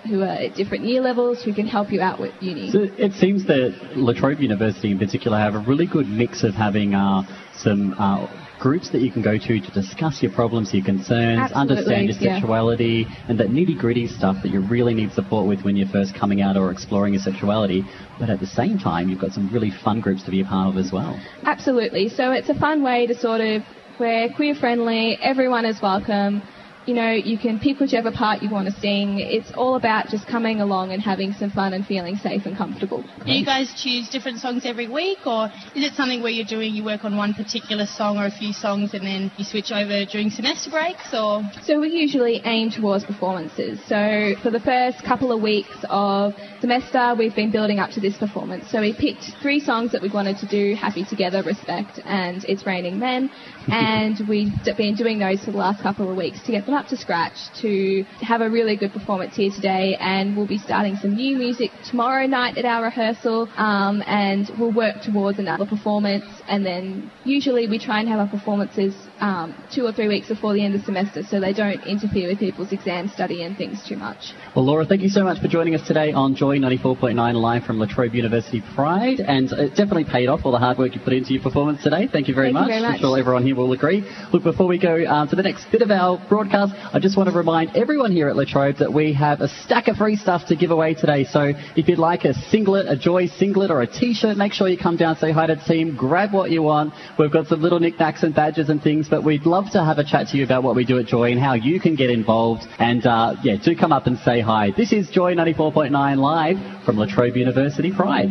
who are at different year levels who can help you out with uni.
So it seems that La Trobe University in particular have a really good mix of having uh, some uh, groups that you can go to to discuss your problems, your concerns,
Absolutely,
understand your
yeah.
sexuality, and that nitty-gritty stuff that you really need support with when you're first coming out or exploring your sexuality. But at the same time, you've got some really fun groups to be a part of as well.
Absolutely. So it's a fun way to sort of, we're queer friendly, everyone is welcome. You know, you can pick whichever part you want to sing. It's all about just coming along and having some fun and feeling safe and comfortable.
Do you guys choose different songs every week, or is it something where you're doing, you work on one particular song or a few songs and then you switch over during semester breaks, or?
So we usually aim towards performances. So for the first couple of weeks of semester, we've been building up to this performance. So we picked three songs that we wanted to do, Happy Together, Respect, and It's Raining Men. And we've been doing those for the last couple of weeks to get them up to scratch, to have a really good performance here today. And we'll be starting some new music tomorrow night at our rehearsal, um, and we'll work towards another performance. And then usually we try and have our performances um, two or three weeks before the end of the semester, so they don't interfere with people's exam study and things too much.
Well, Laura, thank you so much for joining us today on Joy ninety-four point nine live from La Trobe University Pride, and it definitely paid off all the hard work you put into your performance today. Thank you very,
Thank you
much.
very much.
I'm sure everyone here will agree. Look, before we go uh, to the next bit of our broadcast, I just want to remind everyone here at La Trobe that we have a stack of free stuff to give away today. So if you'd like a singlet, a Joy singlet or a t-shirt, make sure you come down, say hi to the team, grab what you want. We've got some little knickknacks and badges and things, but we'd love to have a chat to you about what we do at Joy and how you can get involved. And uh, yeah, do come up and say hi. This is Joy ninety-four point nine live from La Trobe University Pride.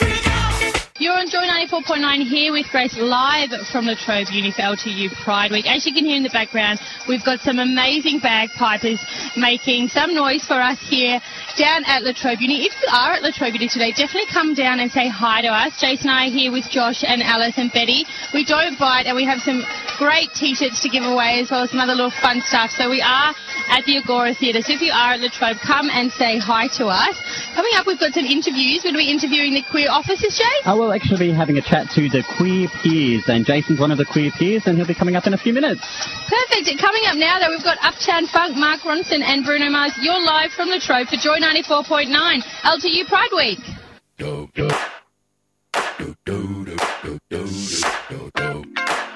You're on Joy ninety-four point nine here with Grace live from La Trobe Uni for L T U Pride Week. As you can hear in the background, we've got some amazing bagpipers making some noise for us here down at La Trobe Uni. If you are at La Trobe Uni today, definitely come down and say hi to us. Jason and I are here with Josh and Alice and Betty. We don't bite, and we have some great t-shirts to give away as well as some other little fun stuff. So we are at the Agora Theatre. So if you are at La Trobe, come and say hi to us. Coming up, we've got some interviews. We're going to be interviewing the queer officers, Jay.
I will actually be having a chat to the queer peers, and Jason's one of the queer peers, and he'll be coming up in a few minutes.
Perfect. Coming up now, though, we've got Uptown Funk, Mark Ronson and Bruno Mars. You're live from La Trobe for Joy ninety-four point nine, L T U Pride Week. Do, do. Do, do, do, do, do, do, do.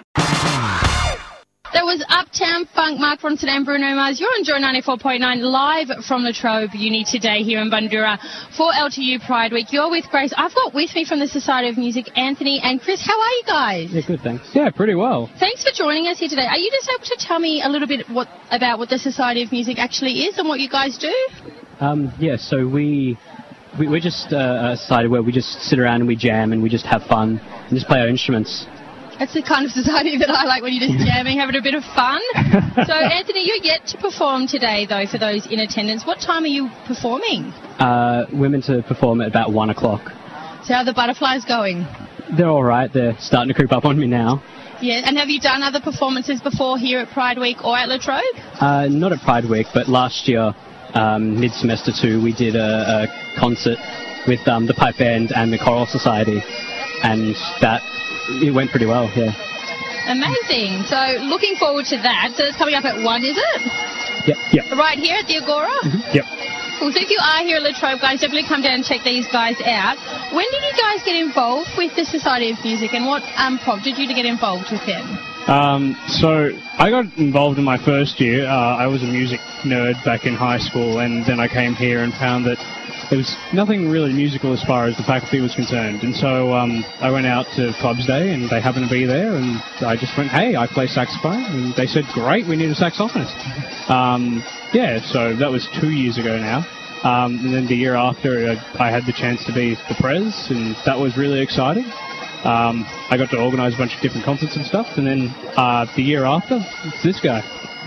That was Uptown Funk, Mark Ronson and Bruno Mars. You're on Joy ninety-four point nine live from La Trobe Uni today here in Bundoora for L T U Pride Week. You're with Grace. I've got with me from the Society of Music, Anthony and Chris. How are you guys?
Yeah, good, thanks. Yeah, pretty well.
Thanks for joining us here today. Are you just able to tell me a little bit what about what the Society of Music actually is and what you guys do?
Um, yeah, so we, we, we're just uh, a society where we just sit around and we jam and we just have fun and just play our instruments.
That's the kind of society that I like, when you're just jamming, having a bit of fun. So, Anthony, you're yet to perform today, though, for those in attendance. What time are you performing?
Uh, we're meant to perform at about one o'clock.
So how are the butterflies going?
They're all right. They're starting to creep up on me now.
Yeah, and have you done other performances before here at Pride Week or at La Trobe?
Uh, not at Pride Week, but last year, um, mid-semester two, we did a, a concert with um, the Pipe Band and the Choral Society, and that... it went pretty well, yeah.
Amazing. So looking forward to that. So it's coming up at one, is it?
Yep, yep.
Right here at the Agora?
Mm-hmm. Yep.
Cool. So if you are here at La Trobe, guys, definitely come down and check these guys out. When did you guys get involved with the Society of Music, and what um, prompted you to get involved with them?
Um, so I got involved in my first year. Uh, I was a music nerd back in high school, and then I came here and found that there was nothing really musical as far as the faculty was concerned. And so um, I went out to Clubs Day, and they happened to be there, and I just went, hey, I play saxophone. And they said, great, we need a saxophonist. Um, yeah, so that was two years ago now. Um, and then the year after, I, I had the chance to be the Prez, and that was really exciting. Um, I got to organise a bunch of different concerts and stuff, and then uh, the year after, it's this guy.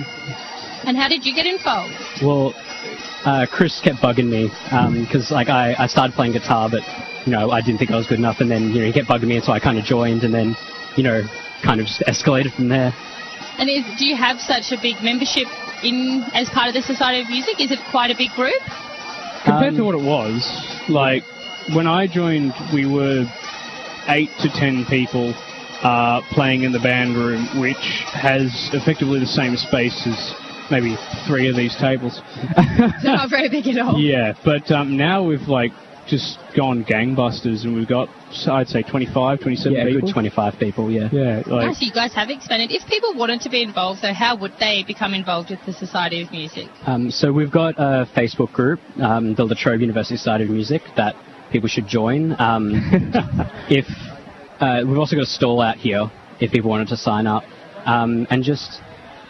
And how did you get involved?
Well, uh, Chris kept bugging me because, um, like, I, I started playing guitar, but you know, I didn't think I was good enough, and then you know he kept bugging me, and so I kind of joined, and then you know, kind of just escalated from there.
And is, do you have such a big membership in as part of the Society of Music? Is it quite a big group?
Compared
Um,
to what it was, like when I joined, we were eight to ten people uh, playing in the band room, which has effectively the same space as maybe three of these tables.
They're not very big at all.
Yeah, but um, now we've like just gone gangbusters, and we've got, I'd say, twenty-five, twenty-seven
yeah,
people.
Good twenty-five people, yeah.
Yeah, like...
Nice, you guys have expanded. If people wanted to be involved, though, how would they become involved with the Society of Music?
Um, so we've got a Facebook group, um, the La Trobe University Society of Music, that people should join. Um, if uh, we've also got a stall out here if people wanted to sign up, um, and just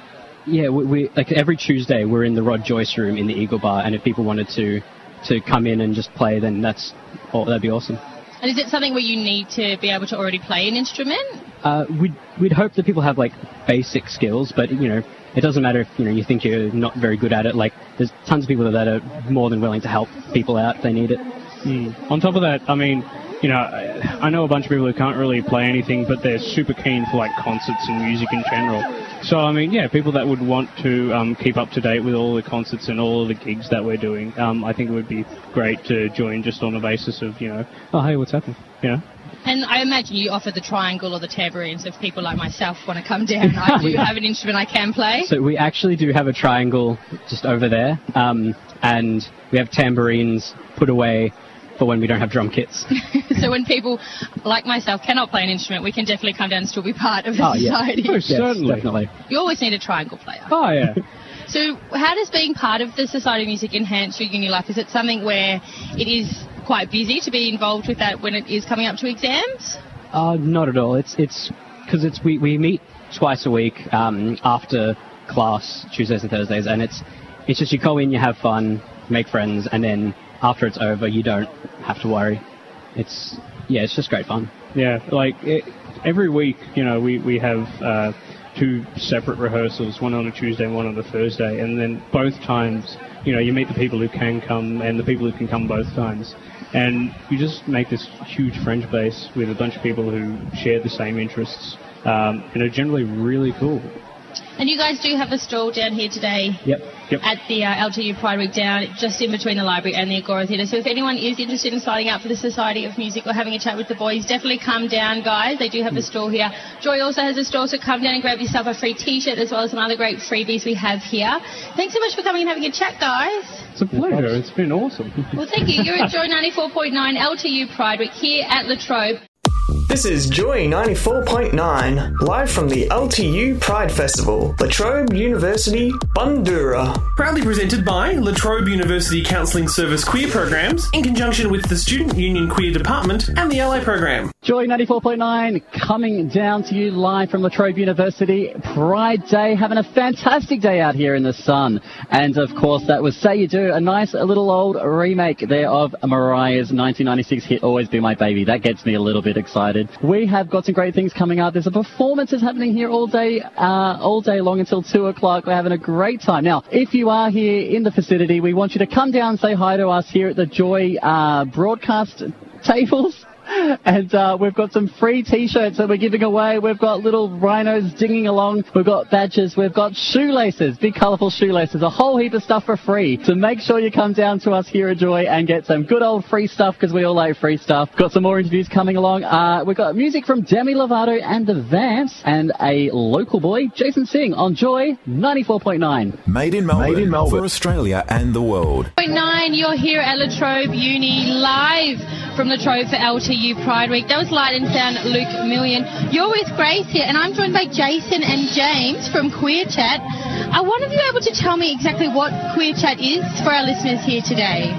yeah, we, we like every Tuesday we're in the Rod Joyce room in the Eagle Bar, and if people wanted to to come in and just play, then that's oh, that'd be awesome.
And is it something where you need to be able to already play an instrument?
Uh, we'd we'd hope that people have like basic skills, but you know, it doesn't matter if you know you think you're not very good at it. Like there's tons of people that are more than willing to help people out if they need it.
Mm. On top of that, I mean, you know, I, I know a bunch of people who can't really play anything, but they're super keen for like concerts and music in general. So, I mean, yeah, people that would want to um, keep up to date with all the concerts and all of the gigs that we're doing, um, I think it would be great to join just on the basis of, you know, oh, hey, what's happening? You know?
And I imagine you offer the triangle or the tambourine, so if people like myself want to come down, I do have an instrument I can play.
So we actually do have a triangle just over there, um, and we have tambourines put away for when we don't have drum kits.
So when people like myself cannot play an instrument, we can definitely come down and still be part of the
oh,
society.
Yeah. Oh, certainly. Yes, definitely.
You always need a triangle player.
Oh, yeah.
So how does being part of the Society of Music enhance your uni life? Is it something where it is quite busy to be involved with that when it is coming up to exams?
Uh, not at all. It's it's because it's we, we meet twice a week um, after class, Tuesdays and Thursdays, and it's it's just you go in, you have fun, make friends, and then after it's over, you don't have to worry. It's, yeah, it's just great fun.
Yeah, like, it, every week, you know, we, we have uh, two separate rehearsals, one on a Tuesday and one on a Thursday, and then both times, you know, you meet the people who can come and the people who can come both times. And you just make this huge friend base with a bunch of people who share the same interests, um, and are generally really cool.
And you guys do have a stall down here today.
Yep.
Yep.
At the uh, L T U Pride Week down, just in between the library and the Agora Theatre. So if anyone is interested in signing up for the Society of Music or having a chat with the boys, definitely come down, guys. They do have a stall here. Joy also has a stall, so come down and grab yourself a free T-shirt as well as some other great freebies we have here. Thanks so much for coming and having a chat, guys.
It's a pleasure. It's been awesome.
Well, thank you. You're at Joy ninety-four point nine L T U Pride Week here at La Trobe.
This is Joy ninety-four point nine, live from the L T U Pride Festival, La Trobe University, Bundoora.
Proudly presented by La Trobe University Counselling Service Queer Programs in conjunction with the Student Union Queer Department and the L A program.
Joy ninety-four point nine coming down to you live from La Trobe University. Pride Day, having a fantastic day out here in the sun. And of course that was Say You Do, a nice little old remake there of Mariah's nineteen ninety-six hit Always Be My Baby. That gets me a little bit excited. We have got some great things coming up. There's a performances happening here all day, uh, all day long until two o'clock. We're having a great time. Now, if you are here in the vicinity, we want you to come down and say hi to us here at the Joy uh, broadcast tables. And uh, we've got some free T-shirts that we're giving away. We've got little rhinos dinging along. We've got badges. We've got shoelaces, big colourful shoelaces, a whole heap of stuff for free. So make sure you come down to us here at Joy and get some good old free stuff, because we all like free stuff. Got some more interviews coming along. Uh, we've got music from Demi Lovato and the Vamps, and a local boy, Jason Singh, on Joy ninety-four point nine.
Made in Melbourne, Made in Melbourne. For Australia and the world.
Point nine, you're here at La Trobe Uni live from La Trobe for L T U Pride Week. That was Light and Sound, Luke Million. You're with Grace here, and I'm joined by Jason and James from Queer Chat. Are one of you able to tell me exactly what Queer Chat is for our listeners here today?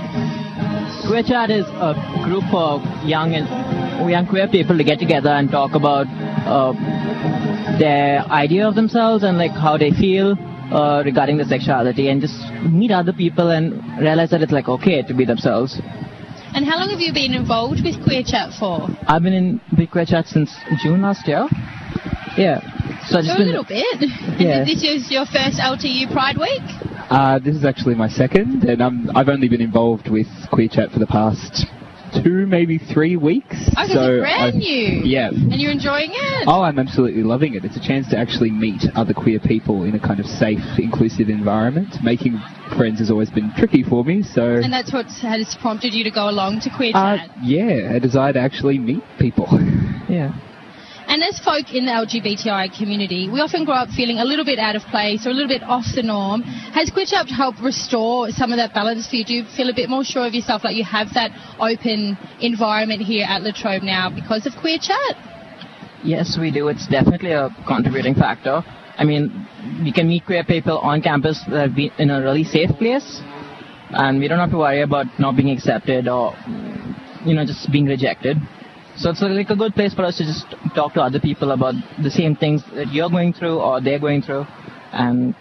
Queer Chat is a group of young and young queer people to get together and talk about uh, their idea of themselves and like how they feel uh, regarding their sexuality, and just meet other people and realize that it's like okay to be themselves.
And how long have you been involved with Queer Chat for?
I've been in Big Queer Chat since June last year. Yeah. So, I just
so
been,
a little bit.
Yeah.
And this is your first L T U Pride Week?
Uh, this is actually my second, and um, I've only been involved with Queer Chat for the past two, maybe three weeks.
Oh, so
so
it's brand
I've,
new.
Yeah.
And you're enjoying it?
Oh, I'm absolutely loving it. It's a chance to actually meet other queer people in a kind of safe, inclusive environment. Making friends has always been tricky for me, so...
And that's what has prompted you to go along to Queer
Uh,
Chat?
yeah, a desire to actually meet people.
Yeah.
And as folk in the L G B T I community, we often grow up feeling a little bit out of place or a little bit off the norm. Has Queer Chat helped restore some of that balance for you? Do you feel a bit more sure of yourself, like you have that open environment here at La Trobe now because of Queer Chat?
Yes, we do. It's definitely a contributing factor. I mean, we can meet queer people on campus uh, be in a really safe place, and we don't have to worry about not being accepted or, you know, just being rejected. So it's like a good place for us to just talk to other people about the same things that you're going through or they're going through, and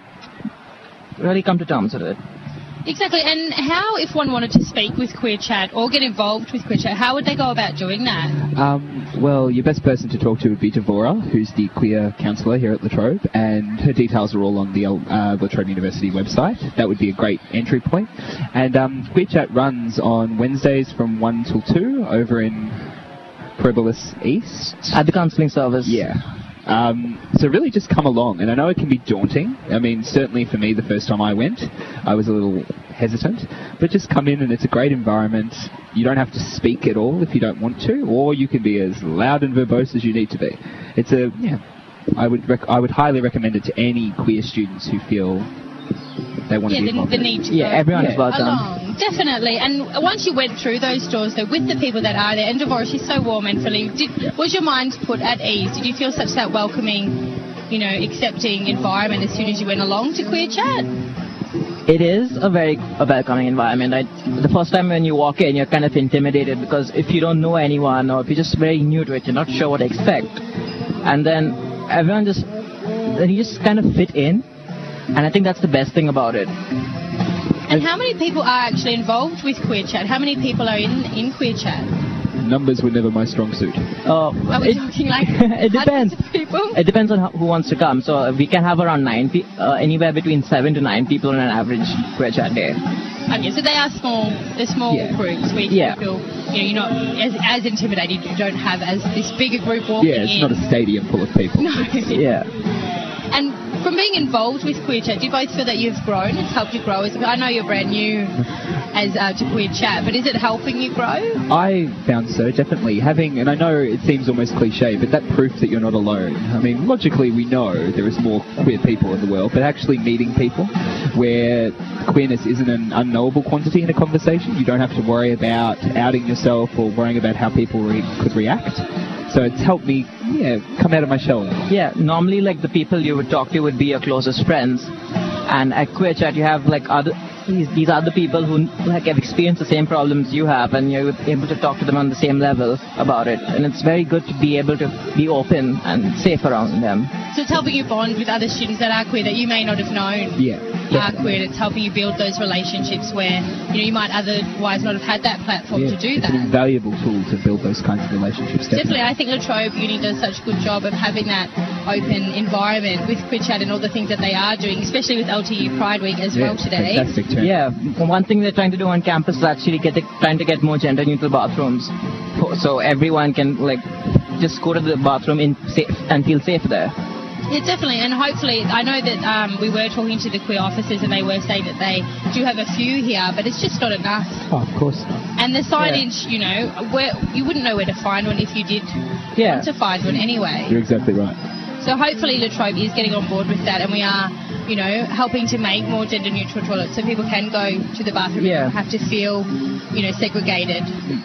really come to terms with it.
Exactly. And how, if one wanted to speak with Queer Chat or get involved with Queer Chat, how would they go about doing that?
Um, well, your best person to talk to would be Devora, who's the queer counsellor here at La Trobe, and her details are all on the uh, La Trobe University website. That would be a great entry point. And um, Queer Chat runs on Wednesdays from one till two over in Pribilis East.
At the counselling service.
Yeah. Um, so really just come along, and I know it can be daunting. I mean, certainly for me the first time I went, I was a little hesitant, but just come in and it's a great environment. You don't have to speak at all if you don't want to, or you can be as loud and verbose as you need to be. It's a, yeah, I would rec- I would highly recommend it to any queer students who feel they want
yeah,
to be
the,
involved.
the need to
Yeah,
go
everyone is welcome.
along. Definitely. And once you went through those doors, though, with the people that are there, and Devora, she's so warm and friendly, did, was your mind put at ease? Did you feel such that welcoming, you know, accepting environment as soon as you went along to Queer Chat?
It is a very a welcoming environment. I, the first time when you walk in, you're kind of intimidated because if you don't know anyone or if you're just very new to it, you're not sure what to expect. And then everyone just, then you just kind of fit in. And I think that's the best thing about it.
And how many people are actually involved with Queer Chat? How many people are in, in Queer Chat?
Numbers were never my strong suit.
Oh,
Are we
it,
talking like
it depends.
hundreds of people?
It depends on how, who wants to come. So uh, we can have around nine, pe- uh, anywhere between seven to nine people on an average Queer Chat day.
Okay, so they are small, they're small
Yeah.
groups where you
Yeah.
feel, you know, you're not as, as intimidated. You don't have as this bigger group walking
Yeah, it's
in.
not a stadium full of people.
No.
Yeah.
And from being involved with Queer Chat, do you both feel that you've grown? It's helped you grow? As, I know you're brand new as uh, to Queer Chat, but is it helping you grow?
I found so, definitely. Having, and I know it seems almost cliche, but that proof that you're not alone. I mean, logically we know there is more queer people in the world, but actually meeting people where queerness isn't an unknowable quantity in a conversation, you don't have to worry about outing yourself or worrying about how people re- could react. So it's helped me, yeah, come out of my shell.
Yeah, normally like the people you would talk to would be your closest friends. And at Queer Chat you have like other, these, these other people who like have experienced the same problems you have, and you're able to talk to them on the same level about it. And it's very good to be able to be open and safe around them.
So it's helping you bond with other students that are queer that you may not have known
Yeah.
are queer, and it's helping you build those relationships where, you know, you might otherwise not have had that platform
Yeah,
to do
it's
that.
an invaluable tool to build those kinds of relationships.
Definitely, I think La Trobe Uni does such a good job of having that open environment with Queer Chat and all the things that they are doing, especially with L T U Pride Week as
Yeah,
well today.
fantastic too.
Yeah, one thing they're trying to do on campus is actually get the, trying to get more gender neutral bathrooms, so everyone can like just go to the bathroom in safe and feel safe there.
Yeah, definitely, and hopefully, I know that um, we were talking to the queer officers and they were saying that they do have a few here, but it's just not enough.
Oh, of course.
And the signage, you know, where you wouldn't know where to find one if you did
Yeah.
want to find one anyway.
You're exactly right.
So hopefully La Trobe is getting on board with that, and we are, you know, helping to make more gender neutral toilets so people can go to the bathroom
Yeah.
and not have to feel, you know, segregated.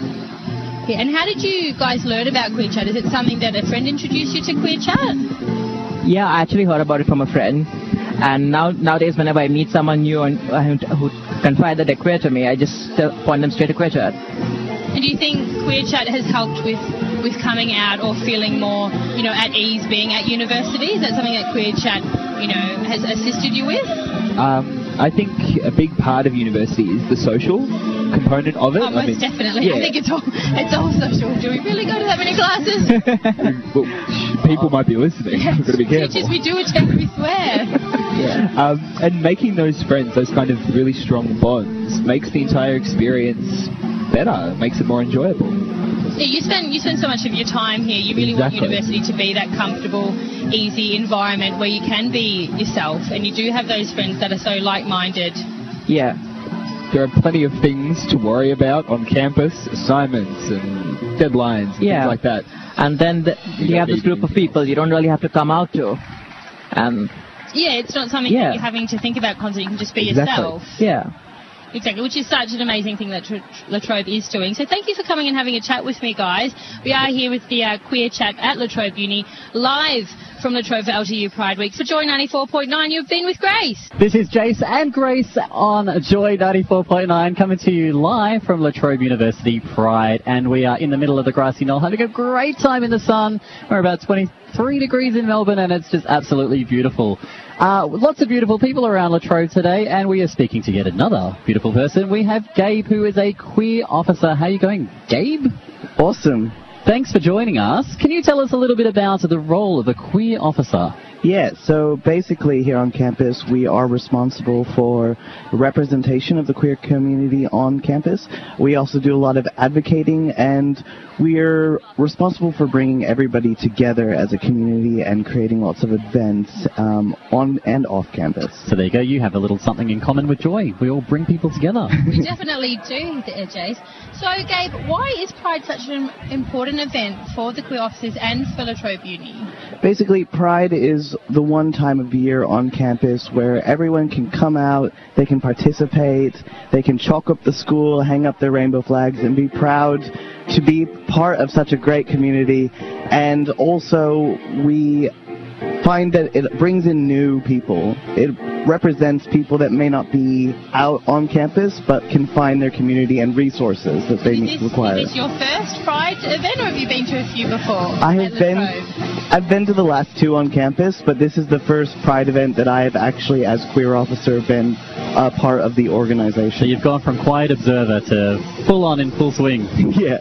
Yeah, and how did you guys learn about Queer Chat? Is it something that a friend introduced you to Queer Chat?
Yeah, I actually heard about it from a friend, and now nowadays whenever I meet someone new and uh, who confide that they're queer to me, I just uh, point them straight to Queer Chat.
And do you think Queer Chat has helped with, with coming out or feeling more, you know, at ease being at university? Is that something that Queer Chat, you know, has assisted you with?
Um, I think a big part of university is the social component of it.
Oh, most
I mean,
definitely.
Yeah.
I think it's all it's all social. Do we really go to that many classes?
Well, people might be listening.
Yes.
We've got to be careful.
Teachers, we do attend, we swear.
Um, and making those friends, those kind of really strong bonds, makes the entire experience better. Makes it more enjoyable.
Yeah, you spend you spend so much of your time here. You really
Exactly.
want university to be that comfortable, easy environment where you can be yourself, and you do have those friends that are so like-minded.
Yeah.
There are plenty of things to worry about on campus, assignments and deadlines and
Yeah.
things like that.
And then the, you have this group of people you don't really have to come out to. Um,
Yeah, it's not something
Yeah.
that you're having to think about constantly. You can just be
exactly.
yourself.
Yeah.
Exactly, which is such an amazing thing that Tr- La Trobe is doing. So thank you for coming and having a chat with me, guys. We are here with the uh, Queer Chat at La Trobe Uni, live from La Trobe for L T U Pride Week. For Joy ninety-four point nine, you've been with Grace.
This is Jace and Grace on Joy ninety-four point nine, coming to you live from La Trobe University Pride, and we are in the middle of the grassy knoll having a great time in the sun. We're about twenty-three degrees in Melbourne, and it's just absolutely beautiful. Uh, lots of beautiful people around La Trobe today, and we are speaking to yet another beautiful person. We have Gabe, who is a queer officer. How are you going, Gabe?
Awesome.
Thanks for joining us. Can you tell us a little bit about the role of a queer officer?
Yeah, so basically here on campus we are responsible for representation of the queer community on campus. We also do a lot of advocating, and we're responsible for bringing everybody together as a community and creating lots of events um, on and off campus.
So there you go, you have a little something in common with Joy. We all bring people together.
We definitely do, uh, Jace. So, Gabe, why is Pride such an important event for the queer officers and for La Trobe Uni?
Basically, Pride is the one time of year on campus where everyone can come out, they can participate, they can chalk up the school, hang up their rainbow flags, and be proud to be part of such a great community. And also, we find that it brings in new people. It represents people that may not be out on campus, but can find their community and resources that they
Is this,
require.
is this your first Pride event, or have you been to a few before?
I
at
have
La
been,
Trobe?
I've been to the last two on campus, but this is the first Pride event that I have actually, as queer officer, been a part of the organization.
So you've gone from quiet observer to full on in full swing.
Yeah.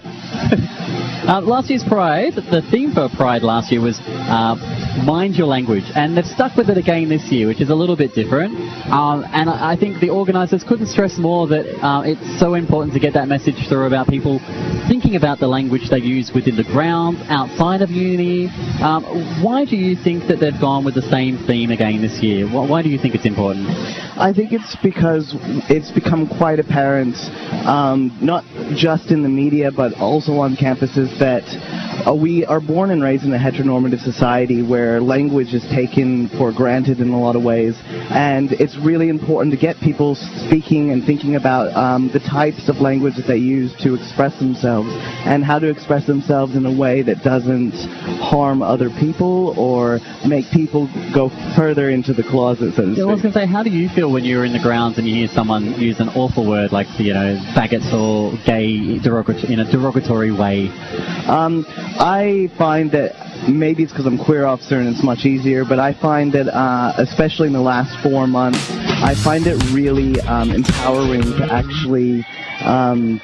uh, last year's Pride, the theme for Pride last year was uh, mind your language, and they've stuck with it again this year, which is a little bit different. Um, and I, I think the organisers couldn't stress more that uh, it's so important to get that message through about people thinking about the language they use within the grounds, outside of uni. Um, why do you think that they've gone with the same theme again this year? Why, why do you think it's important?
I think it's because it's become quite apparent, um, not just in the media, but also on campuses, that uh, we are born and raised in a heteronormative society where language is taken for granted in a lot of ways, and it's really important to get people speaking and thinking about um, the types of language that they use to express themselves, and how to express themselves in a way that doesn't harm other people or make people go further into the closet, so to
Yeah, I was
speak.
going to say, how do you feel when you're in the grounds and you hear someone use an awful word like, you know, faggots or gay derogat- in a derogatory way?
Um, I find that maybe it's because I'm queer officer and it's much easier, but I find that, uh, especially in the last four months, I find it really um, empowering to actually um,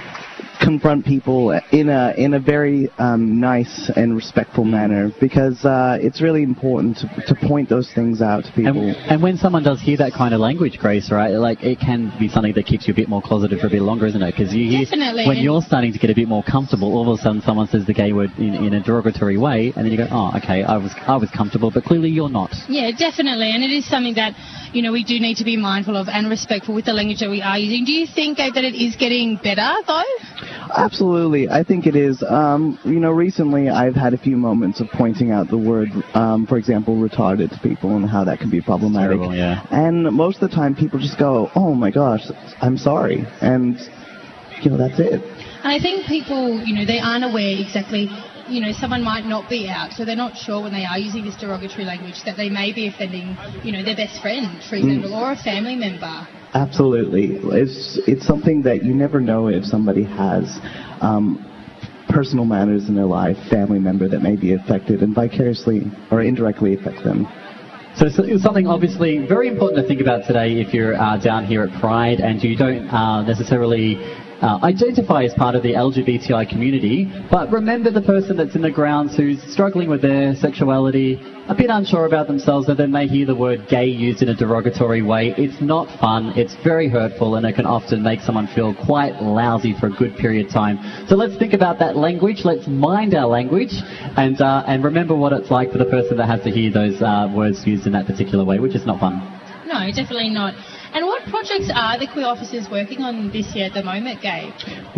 confront people in a in a very um, nice and respectful manner, because uh, it's really important to, to point those things out to people.
And, and when someone does hear that kind of language, Grace, right, like it can be something that keeps you a bit more closeted for a bit longer, isn't it? Because you hear,
Definitely.
when you're starting to get a bit more comfortable, all of a sudden someone says the gay word in, in a derogatory way, and then you go, oh, okay, I was I was comfortable, but clearly you're not.
Yeah, definitely, and it is something that, you know, we do need to be mindful of and respectful with the language that we are using. Do you think, Gabe, that it is getting better, though?
Absolutely, I think it is. Um, you know, recently I've had a few moments of pointing out the word, um, for example, retarded to people and how that can be problematic.
Terrible, yeah.
And most of the time people just go, oh my gosh, I'm sorry. And, you know, that's it.
And I think people, you know, they aren't aware exactly, you know, someone might not be out, so they're not sure when they are using this derogatory language that they may be offending, you know, their best friend, for example,
Mm.
or a family member.
Absolutely. It's it's something that you never know if somebody has um, personal matters in their life, family member that may be affected and vicariously or indirectly affect them.
So it's it's something obviously very important to think about today if you're uh, down here at Pride and you don't uh, necessarily uh, identify as part of the L G B T I community, but remember the person that's in the grounds who's struggling with their sexuality, a bit unsure about themselves, that they may hear the word gay used in a derogatory way. It's not fun, it's very hurtful, and it can often make someone feel quite lousy for a good period of time. So let's think about that language, let's mind our language, and uh, and remember what it's like for the person that has to hear those uh, words used in that particular way, which is not fun.
No, definitely not. And what projects are the queer officers working on this year at the moment, Gabe?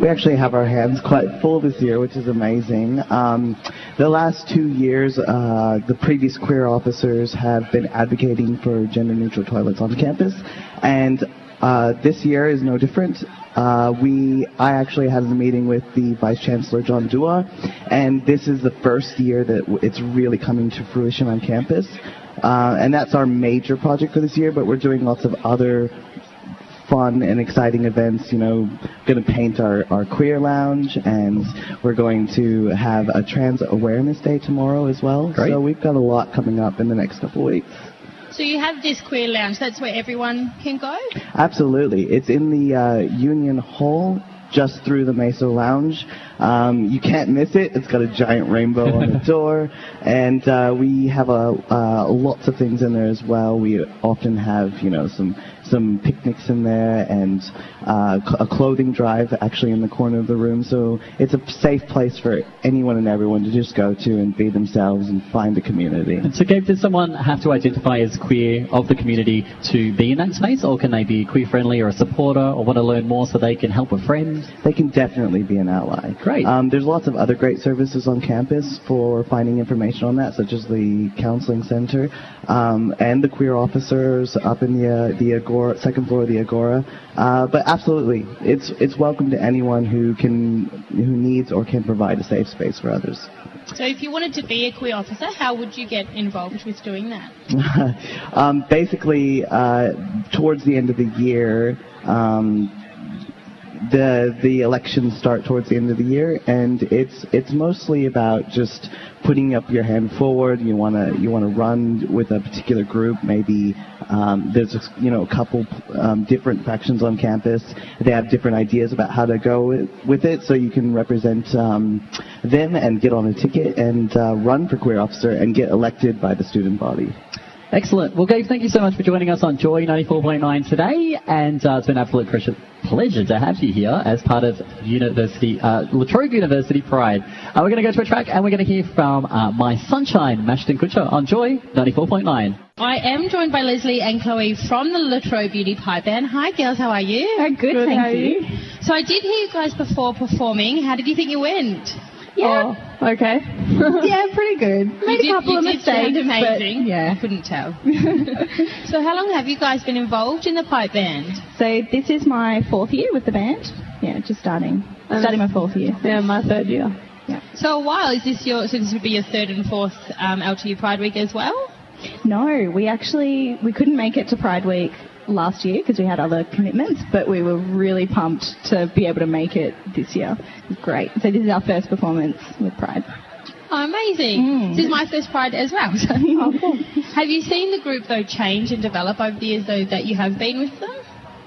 we actually have our hands quite full this year, which is amazing. Um, the last two years, uh, the previous queer officers have been advocating for gender-neutral toilets on campus, and uh, this year is no different. Uh, we, I actually had a meeting with the Vice Chancellor, John Dua, and this is the first year that w- it's really coming to fruition on campus. Uh, and that's our major project for this year, but we're doing lots of other fun and exciting events. You know, going to paint our, our queer lounge, and we're going to have a Trans Awareness Day tomorrow as well.
Great.
So we've got a lot coming up in the next couple of weeks.
So you have this queer lounge. That's where everyone can go?
Absolutely. It's in the uh, Union Hall, just through the Mesa Lounge. Um, you can't miss it. It's got a giant rainbow on the door, and uh, we have a uh, lots of things in there as well. We often have, you know, some some picnics in there, and uh, cl- a clothing drive actually in the corner of the room. So it's a safe place for anyone and everyone to just go to and be themselves and find a community.
So, Gabe, does someone have to identify as queer of the community to be in that space, or can they be queer-friendly or a supporter, or want to learn more so they can help a friend?
They can definitely be an ally.
Great.
Um, there's lots of other great services on campus for finding information on that, such as the counseling center um, and the queer officers up in the uh, the Agora, second floor of the Agora. Uh, but absolutely, it's it's welcome to anyone who can who needs or can provide a safe space for others.
So if you wanted to be a queer officer, how would you get involved with doing that?
um, basically, uh, towards the end of the year. Um, The the elections start towards the end of the year, and it's it's mostly about just putting up your hand forward. You wanna you wanna run with a particular group. Maybe um, there's a, you know a couple um, different factions on campus. They have different ideas about how to go with, with it, so you can represent um, them and get on a ticket and uh, run for queer officer and get elected by the student body.
Excellent. Well, Gabe, thank you so much for joining us on Joy ninety-four point nine today, and uh, it's been an absolute pleasure, pleasure to have you here as part of University, uh, La Trobe University Pride. Uh, we're going to go to a track, and we're going to hear from uh, My Sunshine, Mashton Kutcher, on Joy ninety-four point nine.
I am joined by Leslie and Chloe from the La Trobe Beauty Pipe Band. Hi, girls. How are you?
Oh, good, good thank you. you.
So I did hear you guys before performing. How did you think you went?
Yeah.
Oh, okay.
Yeah, pretty good. Made
you
a couple
did,
of
you
mistakes.
Did sound amazing.
But, yeah.
I couldn't tell. So how long have you guys been involved in the pipe band?
So this is my fourth year with the band. Yeah, just starting. Um, starting my fourth year.
Yeah, my third year.
Yeah.
So a while. Is this your? So this would be your third and fourth um, L T U Pride Week as well?
No, we actually we couldn't make it to Pride Week last year because we had other commitments, but we were really pumped to be able to make it this year. It was great. So this is our first performance with Pride.
Oh, amazing. Mm. This is my first Pride as well. So. Oh, cool. Have you seen the group, though, change and develop over the years, though, that you have been with them?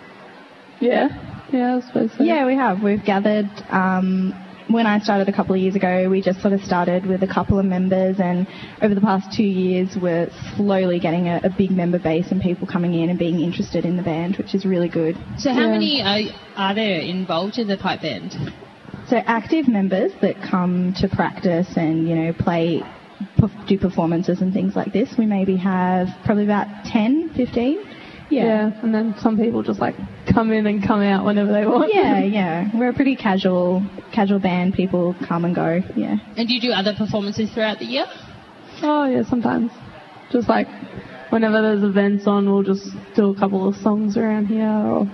Yeah. Yeah, I suppose so.
Yeah, we have. We've gathered... Um, when I started a couple of years ago, we just sort of started with a couple of members, and over the past two years, we're slowly getting a, a big member base and people coming in and being interested in the band, which is really good.
So how
yeah.
many are, are there involved in the pipe band?
So active members that come to practice and, you know, play, do performances and things like this, we maybe have probably about ten, fifteen.
Yeah. yeah, and then some people just like come in and come out whenever they want.
Yeah, yeah. We're a pretty casual, casual band. People come and go. Yeah.
And do you do other performances throughout the year?
Oh yeah, sometimes. Just like whenever there's events on, we'll just do a couple of songs around here. Or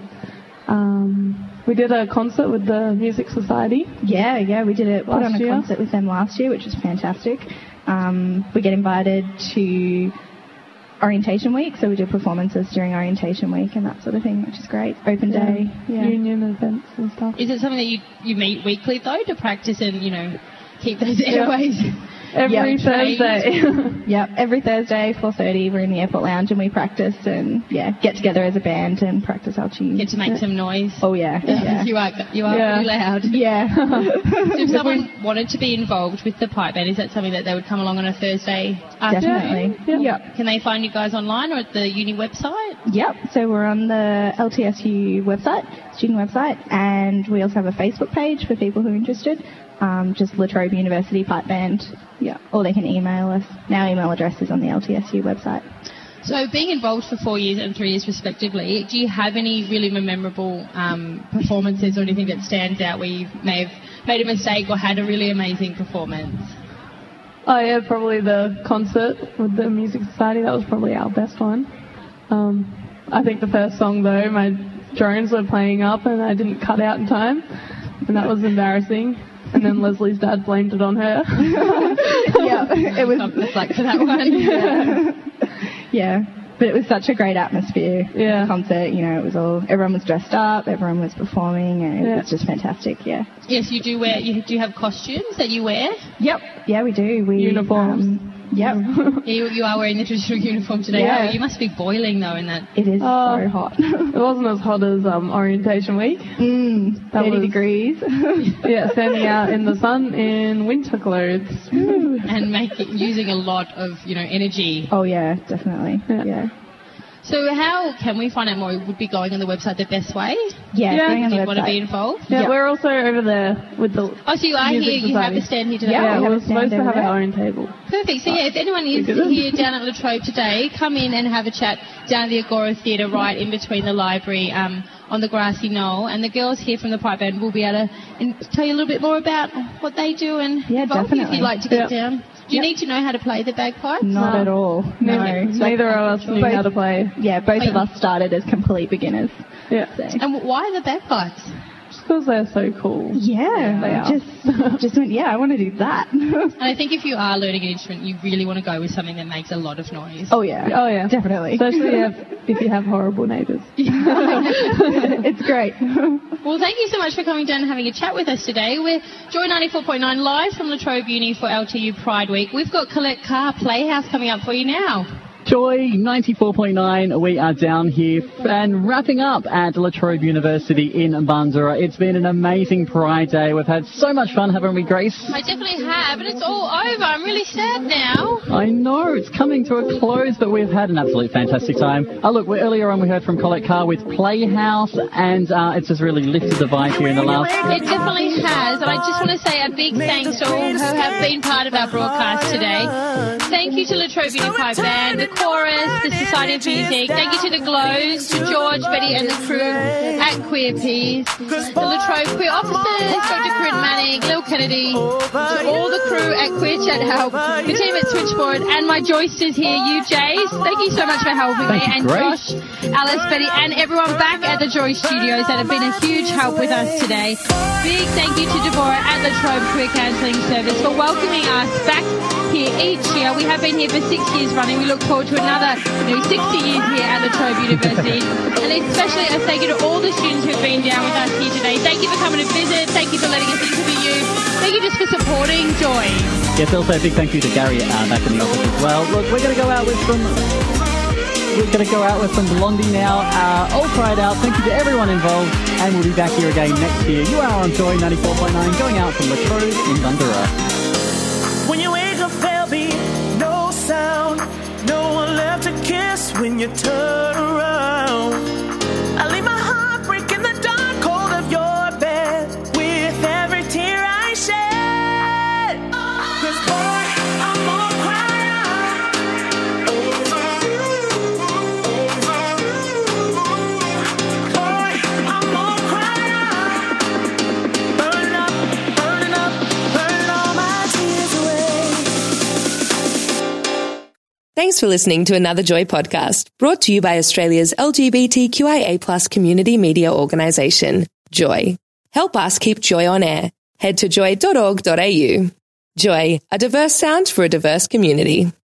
um, we did a concert with the Music Society.
Yeah, yeah. We did it. Put on a
year.
concert with them last year, which was fantastic. Um, we get invited to orientation week, so we do performances during orientation week and that sort of thing, which is great. Open
yeah.
day, yeah.
Union events and stuff.
Is it something that you, you meet weekly, though, to practice and, you know, keep those airways?
Every
yep.
Thursday.
Yep, every Thursday, four thirty, we're in the airport lounge and we practice and, yeah, get together as a band and practice our tunes.
Get to make
yeah.
some noise.
Oh, yeah. yeah.
you are you are
yeah.
pretty loud.
Yeah.
So if someone wanted to be involved with the pipe band, is that something that they would come along on a Thursday afternoon?
Definitely.
Yeah.
Yep.
Can they find you guys online or at the uni website?
Yep. So we're on the L T S U website, student website, and we also have a Facebook page for people who are interested. Um, just La Trobe University Pipe Band. Yeah. Or they can email us. Our email address is on the L T S U website.
So being involved for four years and three years respectively, do you have any really memorable um, performances or anything that stands out where you may have made a mistake or had a really amazing performance?
Oh yeah, probably the concert with the Music Society. That was probably our best one. Um, I think the first song though, my drones were playing up and I didn't cut out in time, and that was embarrassing. And then Leslie's dad blamed it on her.
Yeah, it was like for that one. Yeah. Yeah, but it was such a great atmosphere.
Yeah,
the concert. You know, it was all everyone was dressed up, everyone was performing, and it
Yeah.
was just fantastic. Yeah.
Yes, you do wear. You do have costumes that you wear.
Yep. Yeah, we do. We
Uniforms.
Um, yep.
Yeah, you, you are wearing the traditional uniform today.
Yeah.
Oh, you must be boiling though in that.
It is
Oh,
so hot.
It wasn't as hot as um, orientation week.
Mm,
That
thirty
was-
degrees.
Yeah, standing out in the sun in winter clothes. Woo.
And making using a lot of you know energy.
Oh yeah, definitely. Yeah.
So how can we find out more? It would be going on the website the best way.
Yeah,
Yeah.
going on the
If you want to
website.
be involved.
Yeah,
Yep.
we're also over there with the.
Oh, so you are
Music
here. You have
Society.
a stand here today.
Yeah,
Yeah,
we have
we're
a stand
supposed to
over
have
there.
our own table.
Perfect. So yeah, if anyone is
didn't.
here down at Latrobe today, come in and have a chat down at the Agora Theatre, right in between the library, um, on the grassy knoll. And the girls here from the pipe band will be able to and tell you a little bit more about what they do and
Yeah,
involve you if
definitely.
you'd like to get
Yep.
down. Do you
Yep.
need to know how to play the bagpipes?
Not
No.
at all. No.
Neither, neither of us knew
Both-
how to play.
Yeah, both
Oh,
of
you-
us started as complete beginners.
Yeah,
So.
And why the bagpipes?
because they're so cool.
Yeah,
They are.
just just went. Yeah, I want to do that.
And I think if you are learning an instrument, you really want to go with something that makes a lot of noise.
oh yeah,
Oh yeah,
definitely.
especially if, if you have horrible neighbours.
It's great.
Well, thank you so much for coming down and having a chat with us today. We're Joy ninety-four point nine live from Latrobe Uni for L T U Pride Week. We've got Colette Carr Playhouse coming up for you now.
Joy ninety-four point nine, we are down here and wrapping up at Latrobe University in Bundoora. It's been an amazing Pride Day. We've had so much fun, haven't we, Grace?
I definitely have, and it's all over. I'm really sad now.
I know, it's coming to a close, but we've had an absolute fantastic time. Oh, look, we, earlier on we heard from Colette Carr with Playhouse, and uh, it's just really lifted the vibe here in the last...
It definitely has, and I just want to say a big thanks to all who have been part of our broadcast today. Thank you to Latrobe Uni Pipe Band, the Chorus, the Society of Music. Thank you to the Glows, to George, Betty and the crew at Queer Peas, the Latrobe Queer Officers, Doctor Corinne Manning, Lil Kennedy, to all the crew at Queer Chat Help, the team at Switchboard, and my joisters here, you Jays. Thank you so much for helping me, and
Grace.
Josh, Alice, Betty, and everyone back at the Joy Studios that have been a huge help with us today. Big thank you to Deborah at Latrobe Queer Counselling Service for welcoming us back here each year. We have been here for six years running. We look forward to another you know, sixty years here at Latrobe University. And especially a thank you to all the students who've been down with us here today. Thank you for coming to visit. Thank you for letting us interview you. Thank you just for supporting Joy.
Yes, also a big thank you to Gary uh, back in the office as well. Look, we're going to go out with some... We're going to go out with some Blondie now. Uh, all Pride out. Thank you to everyone involved. And we'll be back here again next year. You are on Joy ninety-four point nine, going out from Latrobe in Bundoora.
When you wake up, there'll be no sound, no one left to kiss when you turn around. I leave my heart break in the dark cold of your bed with every tear I shed. 'Cause boy, I'm gonna cry over you, over you. Boy, I'm gonna cry, burn up, burning up, burn all my tears away.
Thanks for listening to another Joy podcast, brought to you by Australia's L G B T Q I A plus community media organisation, Joy. Help us keep Joy on air. Head to joy dot org dot a u. Joy, a diverse sound for a diverse community.